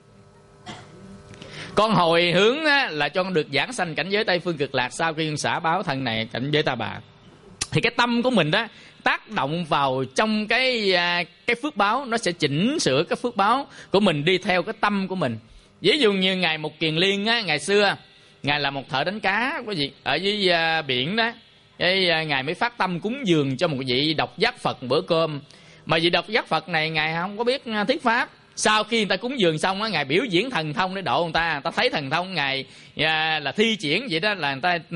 con hồi hướng á, là cho con được giảng sanh cảnh giới Tây Phương Cực Lạc sau khi xả báo thân này cảnh giới Ta Bà. Thì cái tâm của mình đó tác động vào trong cái cái phước báo, nó sẽ chỉnh sửa cái phước báo của mình đi theo cái tâm của mình. Ví dụ như ngài Mục Kiền Liên á, ngày xưa ngài là một thợ đánh cá quý vị ở dưới uh, biển đó, cái uh, ngài mới phát tâm cúng dường cho một vị độc giác Phật một bữa cơm. Mà vị độc giác Phật này ngài không có biết thuyết pháp, Sau khi người ta cúng dường xong á, ngài biểu diễn thần thông để độ người ta. Người ta thấy thần thông ngài à, là thi triển vậy đó, là người ta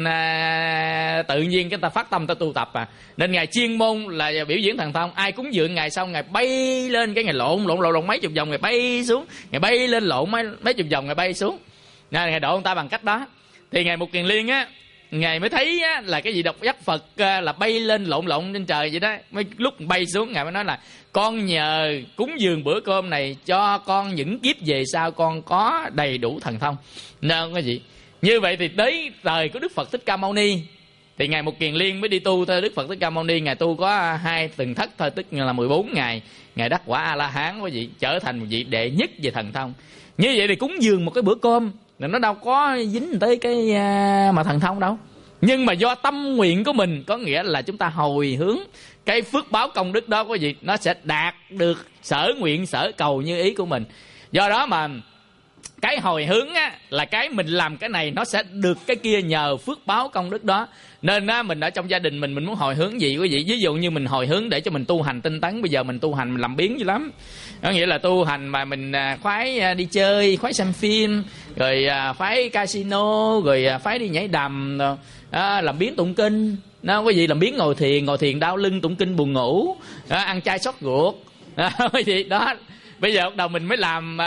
à, tự nhiên cái ta phát tâm ta tu tập à. Nên ngài chuyên môn là biểu diễn thần thông. Ai cúng dường ngài xong, ngài bay lên, cái ngài lộn lộn lộn lộn mấy chục vòng, ngài bay xuống, ngài bay lên lộn mấy mấy chục vòng, ngài bay xuống. Nên ngài độ người ta bằng cách đó. Thì ngài Mục Kiền Liên á, ngài mới thấy á, là cái gì độc giác Phật à, là bay lên lộn lộn trên trời vậy đó. Mấy lúc bay xuống ngài mới nói là con nhờ cúng dường bữa cơm này cho con những kiếp về sau con có đầy đủ thần thông. Nên cái gì như vậy thì tới thời của Đức Phật Thích Ca Mâu Ni thì ngài Mục Kiền Liên mới đi tu theo Đức Phật Thích Ca Mâu Ni. Ngài tu có hai tuần thất thôi, tức là mười bốn ngày. Ngài đắc quả A La Hán, quý vị, trở thành một vị đệ nhất về thần thông. Như vậy thì cúng dường một cái bữa cơm là nó đâu có dính tới cái mà thần thông đâu. Nhưng mà do tâm nguyện của mình, có nghĩa là chúng ta hồi hướng cái phước báo công đức đó, quý vị, nó sẽ đạt được sở nguyện sở cầu như ý của mình. Do đó mà cái hồi hướng á, là cái mình làm cái này nó sẽ được cái kia nhờ phước báo công đức đó. Nên á, mình ở trong gia đình mình mình muốn hồi hướng gì quý vị, ví dụ như mình hồi hướng để cho mình tu hành tinh tấn. Bây giờ mình tu hành mình làm biếng dữ lắm, có nghĩa là tu hành mà mình khoái đi chơi, khoái xem phim, rồi khoái casino, rồi khoái đi nhảy đầm, à, làm biếng tụng kinh. Nó quý vị, làm biếng ngồi thiền, ngồi thiền đau lưng, tụng kinh buồn ngủ, à, ăn chay sót ruột, à, quý vị đó. Bây giờ bắt đầu mình mới làm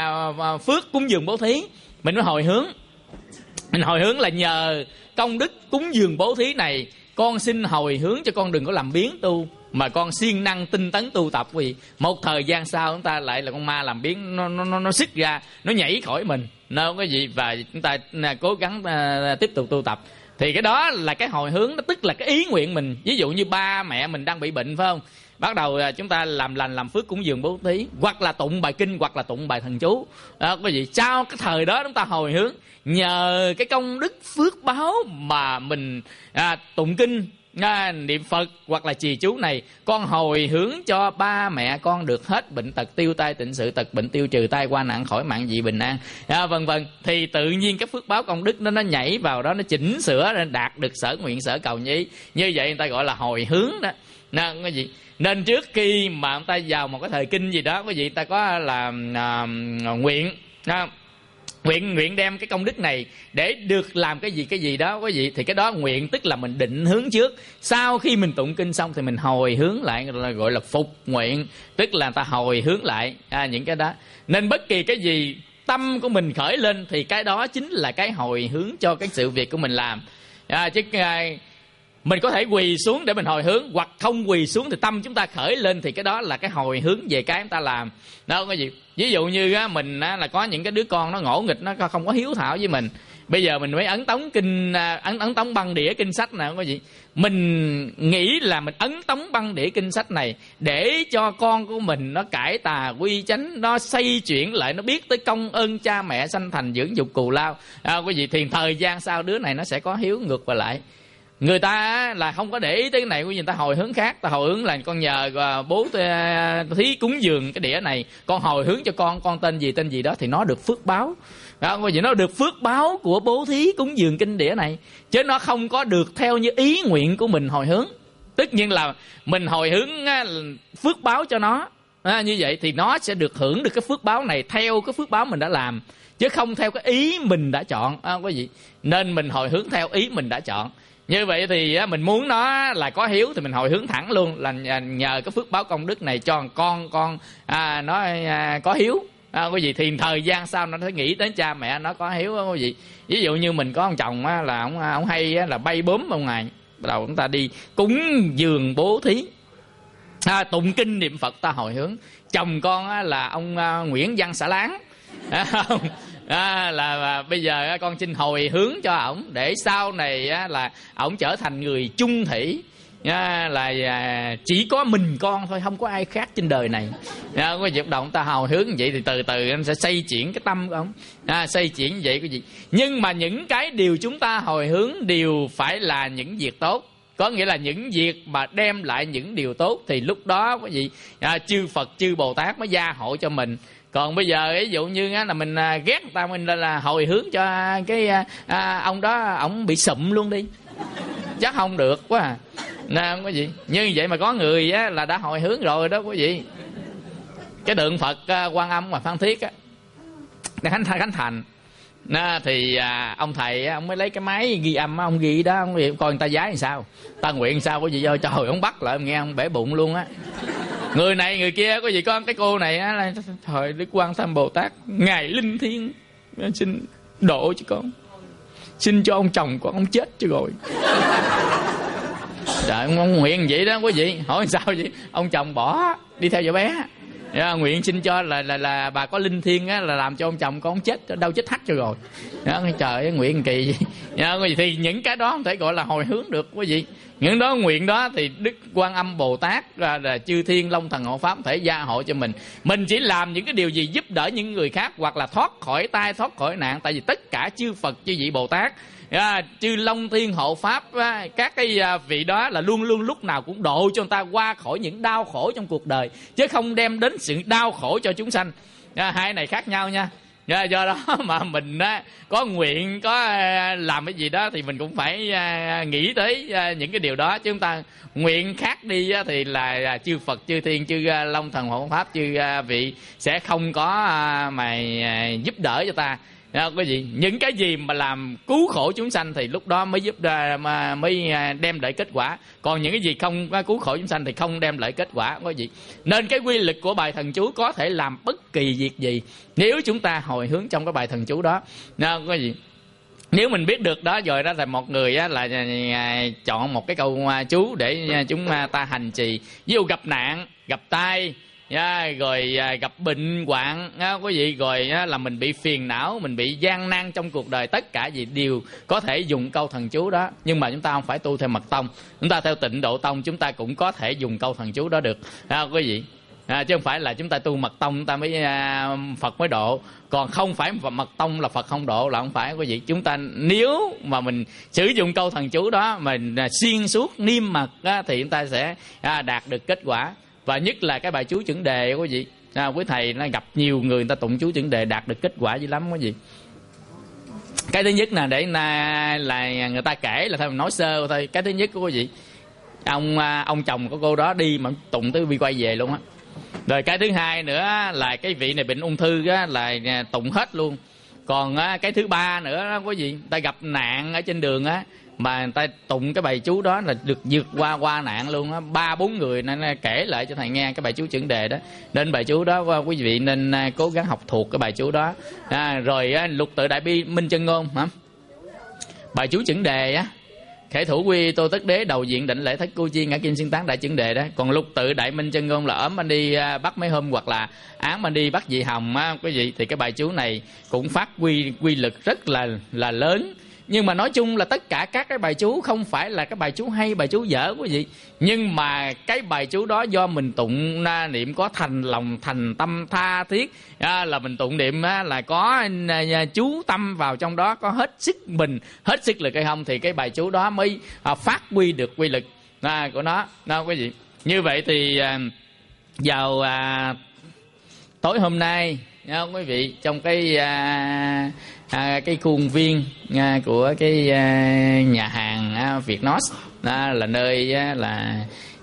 à, phước cúng dường bố thí. Mình mới hồi hướng. Mình hồi hướng là nhờ công đức cúng dường bố thí này, con xin hồi hướng cho con đừng có làm biếng tu, mà con siêng năng tinh tấn tu tập. Vì một thời gian sau chúng ta lại là con ma làm biếng, nó nó nó, nó xích ra, nó nhảy khỏi mình, nó không có gì, và chúng ta cố gắng à, tiếp tục tu tập. Thì cái đó là cái hồi hướng, nó tức là cái ý nguyện mình. Ví dụ như ba mẹ mình đang bị bệnh phải không, bắt đầu chúng ta làm lành làm phước cúng dường bố thí, hoặc là tụng bài kinh, hoặc là tụng bài thần chú đó, có gì sau cái thời đó chúng ta hồi hướng nhờ cái công đức phước báo mà mình à, tụng kinh, à, niệm Phật hoặc là trì chú này, con hồi hướng cho ba mẹ con được hết bệnh tật, tiêu tai tịnh sự, tật bệnh tiêu trừ, tai qua nạn khỏi, mạng dị bình an, à, vân vân. Thì tự nhiên cái phước báo công đức nó nó nhảy vào đó, nó chỉnh sửa nên đạt được sở nguyện sở cầu nhí. Như vậy người ta gọi là hồi hướng đó. Nên cái gì, nên trước khi mà người ta vào một cái thời kinh gì đó, quý vị, ta có là à, nguyện à, nguyện nguyện đem cái công đức này để được làm cái gì cái gì đó, quý vị, thì cái đó nguyện tức là mình định hướng trước. Sau khi mình tụng kinh xong thì mình hồi hướng lại, gọi là phục nguyện, tức là ta hồi hướng lại à, những cái đó. Nên bất kỳ cái gì tâm của mình khởi lên thì cái đó chính là cái hồi hướng cho cái sự việc của mình làm à, chứ à, mình có thể quỳ xuống để mình hồi hướng, hoặc không quỳ xuống thì tâm chúng ta khởi lên thì cái đó là cái hồi hướng về cái chúng ta làm. Đó không có gì. Ví dụ như á, mình á, là có những cái đứa con nó ngỗ nghịch, nó không có hiếu thảo với mình. Bây giờ mình mới ấn tống kinh, ấn ấn tống băng đĩa kinh sách nào, không có gì. Mình nghĩ là mình ấn tống băng đĩa kinh sách này để cho con của mình nó cải tà quy chánh, nó xây chuyển lại, nó biết tới công ơn cha mẹ sanh thành dưỡng dục cù lao. À, quý vị, thì thời gian sau đứa này nó sẽ có hiếu ngược và lại. Người ta là không có để ý tới cái này, người ta hồi hướng khác. Ta hồi hướng là con nhờ bố thí cúng dường cái đĩa này, con hồi hướng cho con, con tên gì tên gì đó, thì nó được phước báo. Đó, vì nó được phước báo của bố thí cúng dường kinh đĩa này, chứ nó không có được theo như ý nguyện của mình hồi hướng. Tất nhiên là mình hồi hướng phước báo cho nó à, như vậy thì nó sẽ được hưởng được cái phước báo này theo cái phước báo mình đã làm, chứ không theo cái ý mình đã chọn à, quý vị. Nên mình hồi hướng theo ý mình đã chọn. Như vậy thì mình muốn nó là có hiếu thì mình hồi hướng thẳng luôn là nhờ cái phước báo công đức này cho con con à, nó à, có hiếu à, quý vị. Thì thời gian sau nó sẽ nghĩ đến cha mẹ nó có hiếu đó, quý vị. Ví dụ như mình có ông chồng á, là ông ông hay á, là bay bướm một ngày, bắt đầu chúng ta đi cúng dường bố thí à, tụng kinh niệm Phật, ta hồi hướng. Chồng con á, là ông à, Nguyễn Văn Xả Láng à, À, là, là bây giờ con xin hồi hướng cho ổng để sau này á, là ổng trở thành người chung thủy à, là à, chỉ có mình con thôi, không có ai khác trên đời này à, có dịp động ta hồi hướng như vậy thì từ từ anh sẽ xây chuyển cái tâm của ổng à, xây chuyển như vậy cái gì. Nhưng mà những cái điều chúng ta hồi hướng đều phải là những việc tốt, có nghĩa là những việc mà đem lại những điều tốt thì lúc đó cái gì à, chư Phật chư Bồ Tát mới gia hộ cho mình. Còn bây giờ ví dụ như là mình ghét người ta, mình là hồi hướng cho cái à, ông đó ổng bị sụm luôn đi, chắc không được quá à. Nè không có gì. Như vậy mà có người á, là đã hồi hướng rồi đó quý vị. cái tượng Phật uh, Quan Âm mà Phan Thiết á, khánh khánh thành đó, thì à, ông thầy ông mới lấy cái máy ghi âm ông ghi đó, ông ghi, coi người ta giái làm sao, ta nguyện sao có gì do trời, ông bắt lại ông nghe ông bể bụng luôn á. Người này người kia có gì con, cái cô này á là thời Đức Quan Tham Bồ Tát ngài linh thiêng xin độ cho con, xin cho ông chồng của ông chết cho rồi. Trời, ông nguyện vậy đó quý vị, hỏi sao vậy, ông chồng bỏ đi theo vợ bé. Yeah, nguyện xin cho là là là bà có linh thiêng á, là làm cho ông chồng con chết đâu chết hắt cho rồi. Đó, trời ơi, nguyện kỳ gì. Yeah, thì những cái đó không thể gọi là hồi hướng được quý vị. Những đó nguyện đó thì Đức Quan Âm Bồ Tát là, là chư thiên long thần hộ pháp thể gia hộ cho mình. Mình chỉ làm những cái điều gì giúp đỡ những người khác, hoặc là thoát khỏi tai thoát khỏi nạn. Tại vì tất cả chư Phật chư vị Bồ Tát, À, chư long thiên hộ pháp á, các cái à, vị đó là luôn luôn lúc nào cũng độ cho người ta qua khỏi những đau khổ trong cuộc đời, chứ không đem đến sự đau khổ cho chúng sanh. À, hai này khác nhau nha. À, do đó mà mình á, có nguyện có à, làm cái gì đó thì mình cũng phải à, nghĩ tới à, những cái điều đó. Chứ chúng ta nguyện khác đi á, thì là à, chư Phật chư thiên chư à, long thần hộ pháp chư à, vị sẽ không có à, mà à, giúp đỡ cho ta. Đó, cái gì những cái gì mà làm cứu khổ chúng sanh thì lúc đó mới giúp mà mới đem lại kết quả. Còn những cái gì không cứu khổ chúng sanh thì không đem lại kết quả, có gì. Nên cái quy lực của bài thần chú có thể làm bất kỳ việc gì nếu chúng ta hồi hướng trong cái bài thần chú đó. Đó, có gì. Nếu mình biết được đó rồi đó là một người á, là chọn một cái câu chú để chúng ta hành trì. Ví dụ gặp nạn, gặp tai, Yeah, rồi à, gặp bệnh hoạn á, quý vị, rồi á, là mình bị phiền não, mình bị gian nan trong cuộc đời, tất cả gì đều có thể dùng câu thần chú đó. Nhưng mà chúng ta không phải tu theo mật tông, chúng ta theo Tịnh Độ Tông chúng ta cũng có thể dùng câu thần chú đó được, à, quý vị. À, chứ không phải là chúng ta tu mật tông chúng ta mới à, Phật mới độ, còn không phải mật tông là Phật không độ, là không phải quý vị. Chúng ta nếu mà mình sử dụng câu thần chú đó mình à, xuyên suốt niêm mật á, thì chúng ta sẽ à, đạt được kết quả. Và nhất là cái bài chú chuẩn đề quý vị, à, quý thầy nó gặp nhiều người người ta tụng chú chuẩn đề đạt được kết quả dữ lắm quý vị. Cái thứ nhất là để là, là người ta kể là thôi mình nói sơ thôi. Cái thứ nhất của quý vị, ông ông chồng của cô đó đi mà tụng tới bi quay về luôn á. Rồi cái thứ hai nữa là cái vị này bệnh ung thư á, là tụng hết luôn. Còn á, cái thứ ba nữa đó quý vị, người ta gặp nạn ở trên đường á, mà người ta tụng cái bài chú đó là được vượt qua qua nạn luôn á. Ba bốn người nên kể lại cho thầy nghe cái bài chú chuẩn đề đó. Nên bài chú đó quý vị nên cố gắng học thuộc cái bài chú đó. À, rồi á, lục tự đại bi minh chân ngôn hả? Bài chú chuẩn đề á, khởi thủ quy tô tất đế đầu diện định lễ thất cô chi ngã kim xuyên tán đại chuẩn đề đó. Còn lục tự đại minh chân ngôn là ốm anh đi bắt mấy hôm, hoặc là án anh đi bắt dị hồng á quý vị, thì cái bài chú này cũng phát quy quy lực rất là là lớn. Nhưng mà nói chung là tất cả các cái bài chú không phải là cái bài chú hay, bài chú dở quý vị. Nhưng mà cái bài chú đó do mình tụng niệm có thành lòng, thành tâm tha thiết, à, là mình tụng niệm á, là có à, chú tâm vào trong đó, có hết sức mình, hết sức lực hay không, thì cái bài chú đó mới à, phát huy được quy lực à, của nó. Đó quý vị. Như vậy thì à, vào à, tối hôm nay nha quý vị, trong cái à, à, cái khuôn viên à, của cái à, nhà hàng à, Vietnos à, là nơi à, là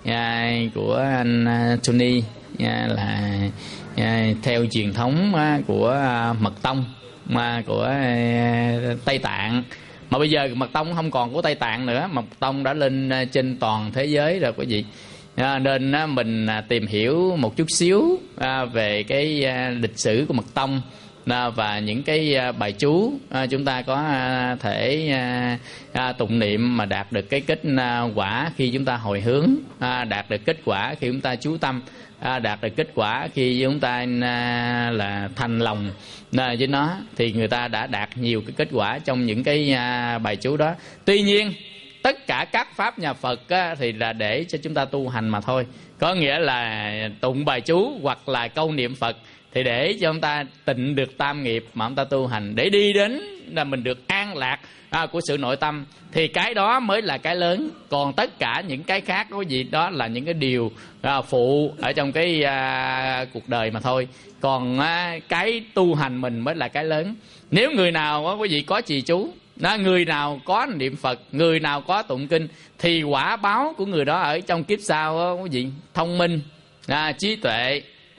à, của anh à, Tony à, là à, theo truyền thống à, của à, mật tông mà của à, Tây Tạng. Mà bây giờ mật tông không còn của Tây Tạng nữa, mật tông đã lên à, trên toàn thế giới rồi quý vị. À, nên à, mình à, tìm hiểu một chút xíu à, về cái à, lịch sử của mật tông à, và những cái à, bài chú à, chúng ta có à, thể à, à, tụng niệm mà đạt được cái kết à, quả khi chúng ta hồi hướng, à, đạt được kết quả khi chúng ta chú tâm, à, đạt được kết quả khi chúng ta à, là thành lòng à, với nó, thì người ta đã đạt nhiều cái kết quả trong những cái à, bài chú đó. Tuy nhiên tất cả các pháp nhà Phật á, thì là để cho chúng ta tu hành mà thôi. Có nghĩa là tụng bài chú hoặc là câu niệm Phật thì để cho chúng ta tịnh được tam nghiệp mà chúng ta tu hành, để đi đến là mình được an lạc à, của sự nội tâm, thì cái đó mới là cái lớn. Còn tất cả những cái khác có gì đó là những cái điều à, phụ ở trong cái à, cuộc đời mà thôi. Còn à, cái tu hành mình mới là cái lớn. Nếu người nào có quý vị có trì chú đó, người nào có niệm Phật, người nào có tụng kinh, thì quả báo của người đó ở trong kiếp sau quý vị thông minh, à, trí tuệ,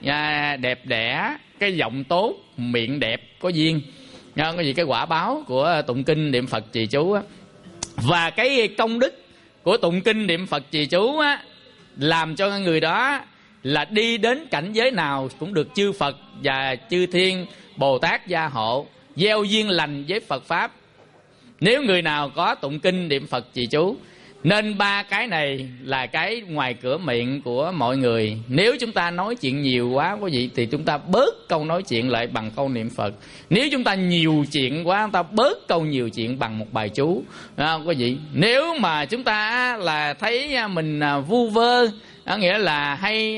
à, đẹp đẽ, cái giọng tốt, miệng đẹp, có duyên. À, cái gì cái quả báo của tụng kinh niệm Phật trì chú á, và cái công đức của tụng kinh niệm Phật trì chú á, làm cho người đó là đi đến cảnh giới nào cũng được chư Phật và chư Thiên Bồ Tát gia hộ, gieo duyên lành với Phật Pháp. Nếu người nào có tụng kinh niệm Phật trì chú, nên ba cái này là cái ngoài cửa miệng của mọi người. Nếu chúng ta nói chuyện nhiều quá quý vị, thì chúng ta bớt câu nói chuyện lại bằng câu niệm Phật. Nếu chúng ta nhiều chuyện quá, chúng ta bớt câu nhiều chuyện bằng một bài chú, à, quý vị. Nếu mà chúng ta là thấy mình vu vơ, đó nghĩa là hay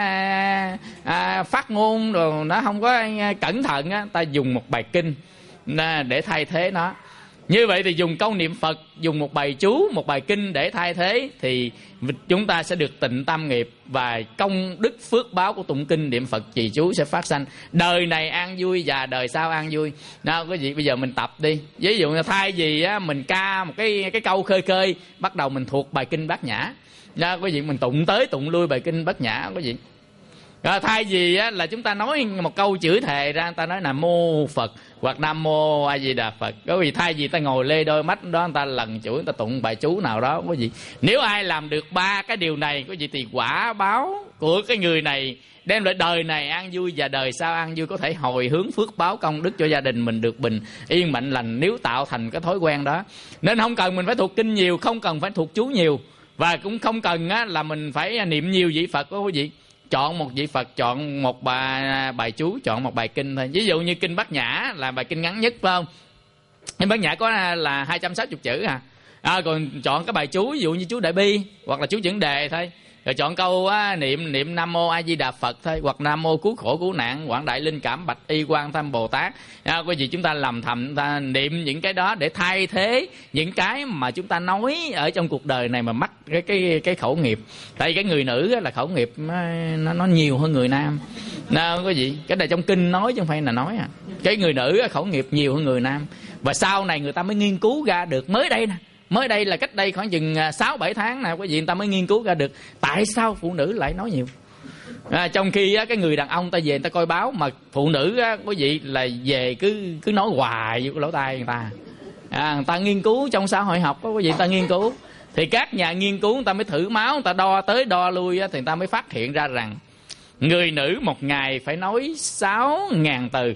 à, à, phát ngôn rồi nó không có cẩn thận á, ta dùng một bài kinh à, để thay thế nó. Như vậy thì dùng câu niệm Phật, dùng một bài chú, một bài kinh để thay thế, thì chúng ta sẽ được tịnh tâm nghiệp, và công đức phước báo của tụng kinh niệm Phật trì chú sẽ phát sanh. Đời này an vui và đời sau an vui. Nào quý vị, bây giờ mình tập đi. Ví dụ như thay vì á, mình ca một cái cái câu khơi khơi, bắt đầu mình thuộc bài kinh Bát Nhã. Đó, quý vị, mình tụng tới tụng lui bài kinh Bát Nhã, quý vị. Rồi, thay vì á, là chúng ta nói một câu chửi thề ra, ta nói Nam Mô Phật hoặc Nam Mô A Di Đà Phật. Quý vị, thay vì ta ngồi lê đôi mắt đó, người ta lần chửi, người ta tụng bài chú nào đó, quý vị. Nếu ai làm được ba cái điều này, quý vị, thì quả báo của cái người này đem lại đời này an vui và đời sau an vui, có thể hồi hướng phước báo công đức cho gia đình mình được bình yên mạnh lành, nếu tạo thành cái thói quen đó. Nên không cần mình phải thuộc kinh nhiều, không cần phải thuộc chú nhiều, và cũng không cần á, là mình phải niệm nhiều vị Phật đó quý vị. Chọn một vị Phật, chọn một bài, bài chú, chọn một bài kinh thôi. Ví dụ như kinh Bát Nhã là bài kinh ngắn nhất, phải không? Kinh Bát Nhã có là hai trăm sáu mươi chữ à. à Còn chọn cái bài chú, ví dụ như chú Đại Bi hoặc là chú Chuẩn Đề thôi. Rồi chọn câu á, niệm niệm Nam Mô A Di Đà Phật thôi, hoặc Nam Mô Cứu Khổ Cứu Nạn Quảng Đại Linh Cảm Bạch Y Quan Tham Bồ Tát. À, quý vị, chúng ta làm thầm, chúng ta niệm những cái đó để thay thế những cái mà chúng ta nói ở trong cuộc đời này mà mắc cái cái cái khẩu nghiệp. Tại vì cái người nữ là khẩu nghiệp nó nó nhiều hơn người nam. Nào, quý vị, cái này trong kinh nói chứ không phải là nói à. Cái người nữ khẩu nghiệp nhiều hơn người nam, và sau này người ta mới nghiên cứu ra được, mới đây nè, mới đây là cách đây khoảng chừng sáu bảy tháng nào quý vị, người ta mới nghiên cứu ra được tại sao phụ nữ lại nói nhiều. À, trong khi á, cái người đàn ông ta về người ta coi báo, mà phụ nữ á, quý vị là về cứ cứ nói hoài vô cái lỗ tai người ta. À, người ta nghiên cứu trong xã hội học đó, quý vị, người ta nghiên cứu, thì các nhà nghiên cứu người ta mới thử máu, người ta đo tới đo lui á, thì người ta mới phát hiện ra rằng người nữ một ngày phải nói sáu ngàn từ.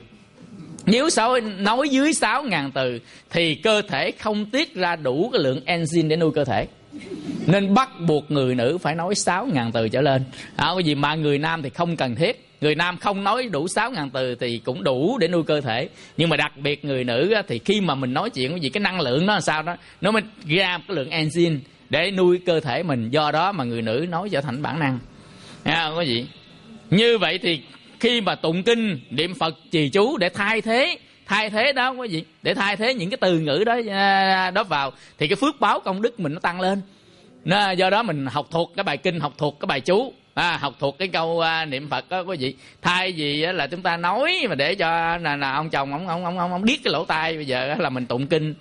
Nếu sáu, nói dưới sáu ngàn từ thì cơ thể không tiết ra đủ cái lượng enzyme để nuôi cơ thể. Nên bắt buộc người nữ phải nói sáu ngàn từ trở lên. À, cái gì mà người nam thì không cần thiết. Người nam không nói đủ sáu ngàn từ thì cũng đủ để nuôi cơ thể. Nhưng mà đặc biệt người nữ thì khi mà mình nói chuyện cái gì, cái năng lượng nó làm sao đó, nó mới ra cái lượng enzyme để nuôi cơ thể mình. Do đó mà người nữ nói trở thành bản năng. À, cái gì? Như vậy thì khi mà tụng kinh niệm Phật trì chú để thay thế thay thế đó quý vị, để thay thế những cái từ ngữ đó đó vào, thì cái phước báo công đức mình nó tăng lên. Nó, do đó mình học thuộc cái bài kinh, học thuộc cái bài chú, à, học thuộc cái câu à, niệm Phật đó quý vị. Thay vì á, là chúng ta nói mà để cho là, là ông chồng ông ông ông ông, ông điếc cái lỗ tai, bây giờ là mình tụng kinh.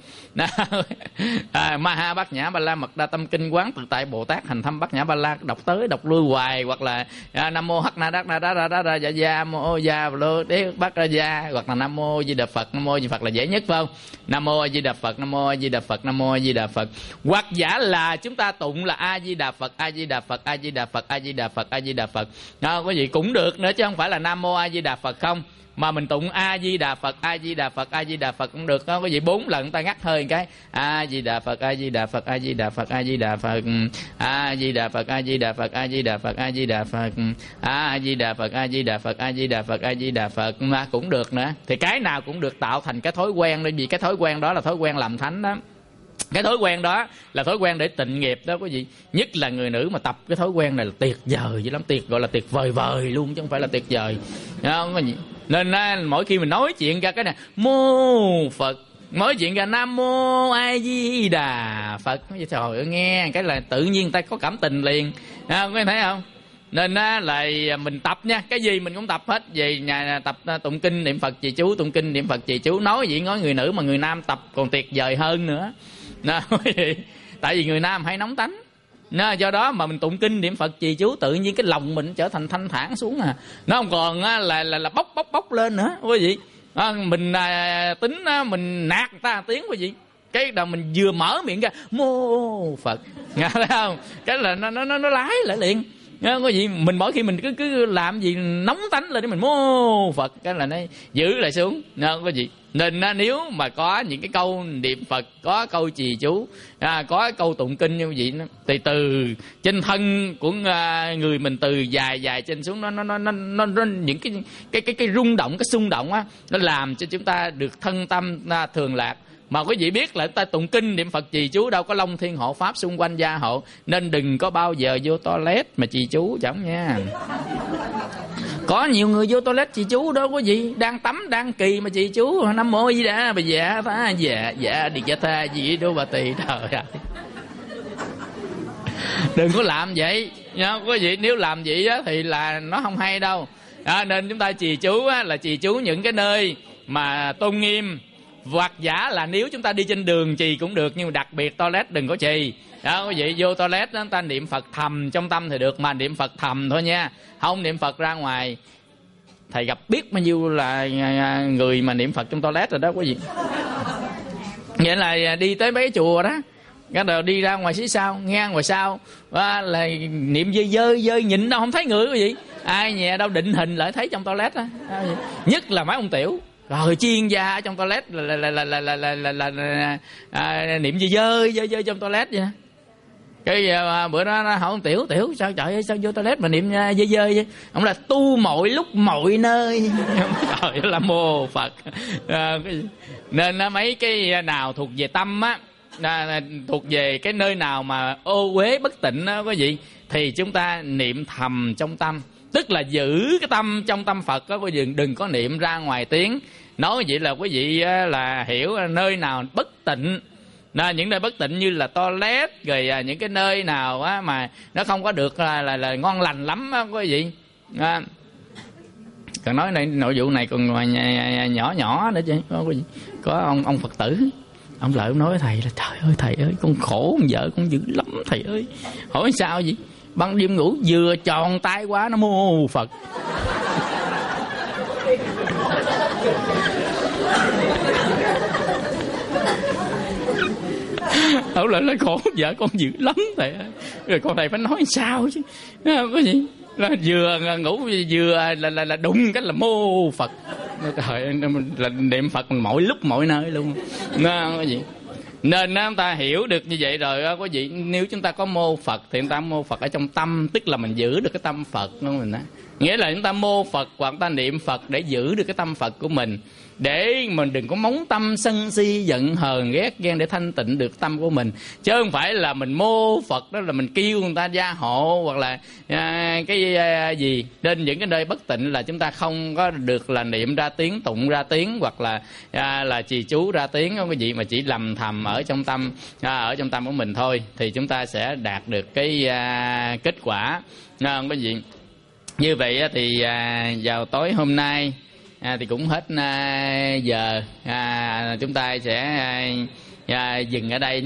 à, Maha Bát Nhã Ba La Mật Đa Tâm Kinh Quán Tự Tại Bồ Tát Hành Thâm Bát Nhã Ba La, đọc tới đọc lui hoài, hoặc là à, Nam Mô Hắc Na Đắc Na Đa Đa Đa Đa Dạ Gia Mô Gia Lô Đế Bát Ra Gia, hoặc là Nam Mô Di Đà Phật. Nam Mô Di Phật là dễ nhất, phải không? Nam Mô A Di Đà Phật, Nam Mô A Di Đà Phật, Nam Mô A Di Đà Phật. Hoặc giả là chúng ta tụng là A Di Đà Phật, A Di Đà Phật, A Di Đà Phật, A Di Đà Phật, A Di Đà Phật. Đó, quý vị, cũng được nữa, chứ không phải là Nam Mô A Di Đà Phật không, mà mình tụng A Di Đà Phật, A Di Đà Phật, A Di Đà Phật cũng được đó quý vị. Bốn lần ta ngắt hơi một cái, A Di Đà Phật, A Di Đà Phật, A Di Đà Phật, A Di Đà Phật, A Di Đà Phật, A Di Đà Phật, A Di Đà Phật, A Di Đà Phật, A Di Đà Phật, A Di Đà Phật, A Di Đà Phật, A Di Đà Phật mà cũng được nữa. Thì cái nào cũng được tạo thành cái thói quen, bởi vì cái thói quen đó là thói quen làm thánh đó. Cái thói quen đó là thói quen để tịnh nghiệp đó quý vị. Nhất là người nữ mà tập cái thói quen này là tuyệt vời dữ lắm, tuyệt gọi là tuyệt vời vời luôn chứ không phải là tuyệt vời. Nên á, mỗi khi mình nói chuyện ra cái này Mô Phật, nói chuyện ra Nam Mô A Di Đà Phật, trời ơi, nghe cái là tự nhiên ta có cảm tình liền. À, có thấy không? Nên á, là mình tập nha, cái gì mình cũng tập hết. Về nhà tập tụng kinh niệm Phật trì chú, tụng kinh niệm Phật trì chú. Nói gì nói người nữ mà người nam tập còn tuyệt vời hơn nữa. Đó, tại vì người nam hay nóng tánh, Nó, do đó mà mình tụng kinh niệm Phật trì chú, tự nhiên cái lòng mình trở thành thanh thản xuống à, nó không còn á, là là là bốc bốc bốc lên nữa quý vị. À, mình à, tính á, mình nạt người ta tiếng quý vị, cái đầu mình vừa mở miệng ra mô Phật, nghe thấy không, cái là nó nó nó nó lái lại liền. Nghe quý vị, mình mỗi khi mình cứ cứ làm gì nóng tánh lên để mình mô Phật, cái là nó giữ lại xuống, nghe quý vị. Nên nếu mà có những cái câu niệm Phật, có câu trì chú, à, có câu tụng kinh như vậy, thì từ trên thân của người mình từ dài dài trên xuống, nó nó nó nó, nó, nó những cái cái cái cái rung động, cái xung động á, nó làm cho chúng ta được thân tâm à, thường lạc. Mà quý vị biết là ta tụng kinh niệm Phật trì chú đâu có long thiên hộ pháp xung quanh gia hộ, nên đừng có bao giờ vô toilet mà trì chú chẳng nha. Có nhiều người vô toilet trì chú đó quý vị, đang tắm đang kỳ mà trì chú Nam Mô Di Đà bà dạ tha dạ dạ đi dạ tha gì đâu bà tỳ, trời ơi. Đừng có làm vậy nha quý vị, nếu làm vậy á, thì là nó không hay đâu. À, nên chúng ta trì chú á, là trì chú những cái nơi mà tôn nghiêm, hoặc giả là nếu chúng ta đi trên đường trì cũng được, nhưng mà đặc biệt toilet đừng có trì. Đó quý vị, vô toilet đó, ta niệm Phật thầm trong tâm thì được, mà niệm Phật thầm thôi nha, không niệm Phật ra ngoài. Thầy gặp biết bao nhiêu là người mà niệm Phật trong toilet rồi đó quý vị. Vậy là đi tới mấy cái chùa đó, cái đầu đi ra ngoài phía sau, nghe ngoài sau là niệm dơi dơi dơi, nhìn đâu không thấy người quý vị. Ai nhà đâu định hình lại thấy trong toilet đó. Nhất là mấy ông tiểu rồi chuyên gia ở trong toilet là là là là là là, là, là, là, là à, niệm gì dơi dơi dơi trong toilet vậy. Cái à, bữa đó nó hỏi ông tiểu tiểu sao trời ơi sao vô toilet mà niệm dơi dơi vậy? Ông là tu mọi lúc mọi nơi. Trời là mô Phật. À, cái, nên à, mấy cái nào thuộc về tâm á, à, thuộc về cái nơi nào mà ô uế bất tịnh á quý vị, thì chúng ta niệm thầm trong tâm. Tức là giữ cái tâm trong tâm Phật đó, quý vị đừng có niệm ra ngoài tiếng. Nói vậy là quý vị là hiểu nơi nào bất tịnh, những nơi bất tịnh như là toilet, rồi những cái nơi nào á mà nó không có được là, là, là ngon lành lắm á quý vị. À, còn nói này nội vụ này còn nhỏ nhỏ nữa chứ, có quý vị. Có ông ông Phật tử, ông lại ông nói thầy là trời ơi thầy ơi con khổ con vợ con dữ lắm thầy ơi. Hỏi sao vậy? Ban đêm ngủ vừa tròn tay quá nó mô Phật. Ông lại nói khổ vợ con dữ lắm thầy ơi. Rồi con thầy phải nói sao chứ, có gì là vừa ngủ vừa là là, là đụng cái là mô Phật. Trời ơi, là niệm Phật mọi lúc mọi nơi luôn. Cái gì nên chúng ta hiểu được như vậy rồi quý vị, nếu chúng ta có mô Phật thì chúng ta mô Phật ở trong tâm, tức là mình giữ được cái tâm Phật của mình đó. Nghĩa là chúng ta mô Phật hoặc chúng ta niệm Phật để giữ được cái tâm Phật của mình, để mình đừng có móng tâm sân si giận hờn ghét ghen, để thanh tịnh được tâm của mình. Chứ không phải là mình mô Phật đó là mình kêu người ta gia hộ hoặc là à, cái à, gì. Nên những cái nơi bất tịnh là chúng ta không có được là niệm ra tiếng, tụng ra tiếng, hoặc là à, là trì chú ra tiếng đó quý vị, mà chỉ lầm thầm ở trong tâm à, ở trong tâm của mình thôi, thì chúng ta sẽ đạt được cái à, kết quả à, quý vị. Như vậy thì à, vào tối hôm nay à, thì cũng hết à, giờ à, chúng ta sẽ à, à, dừng ở đây.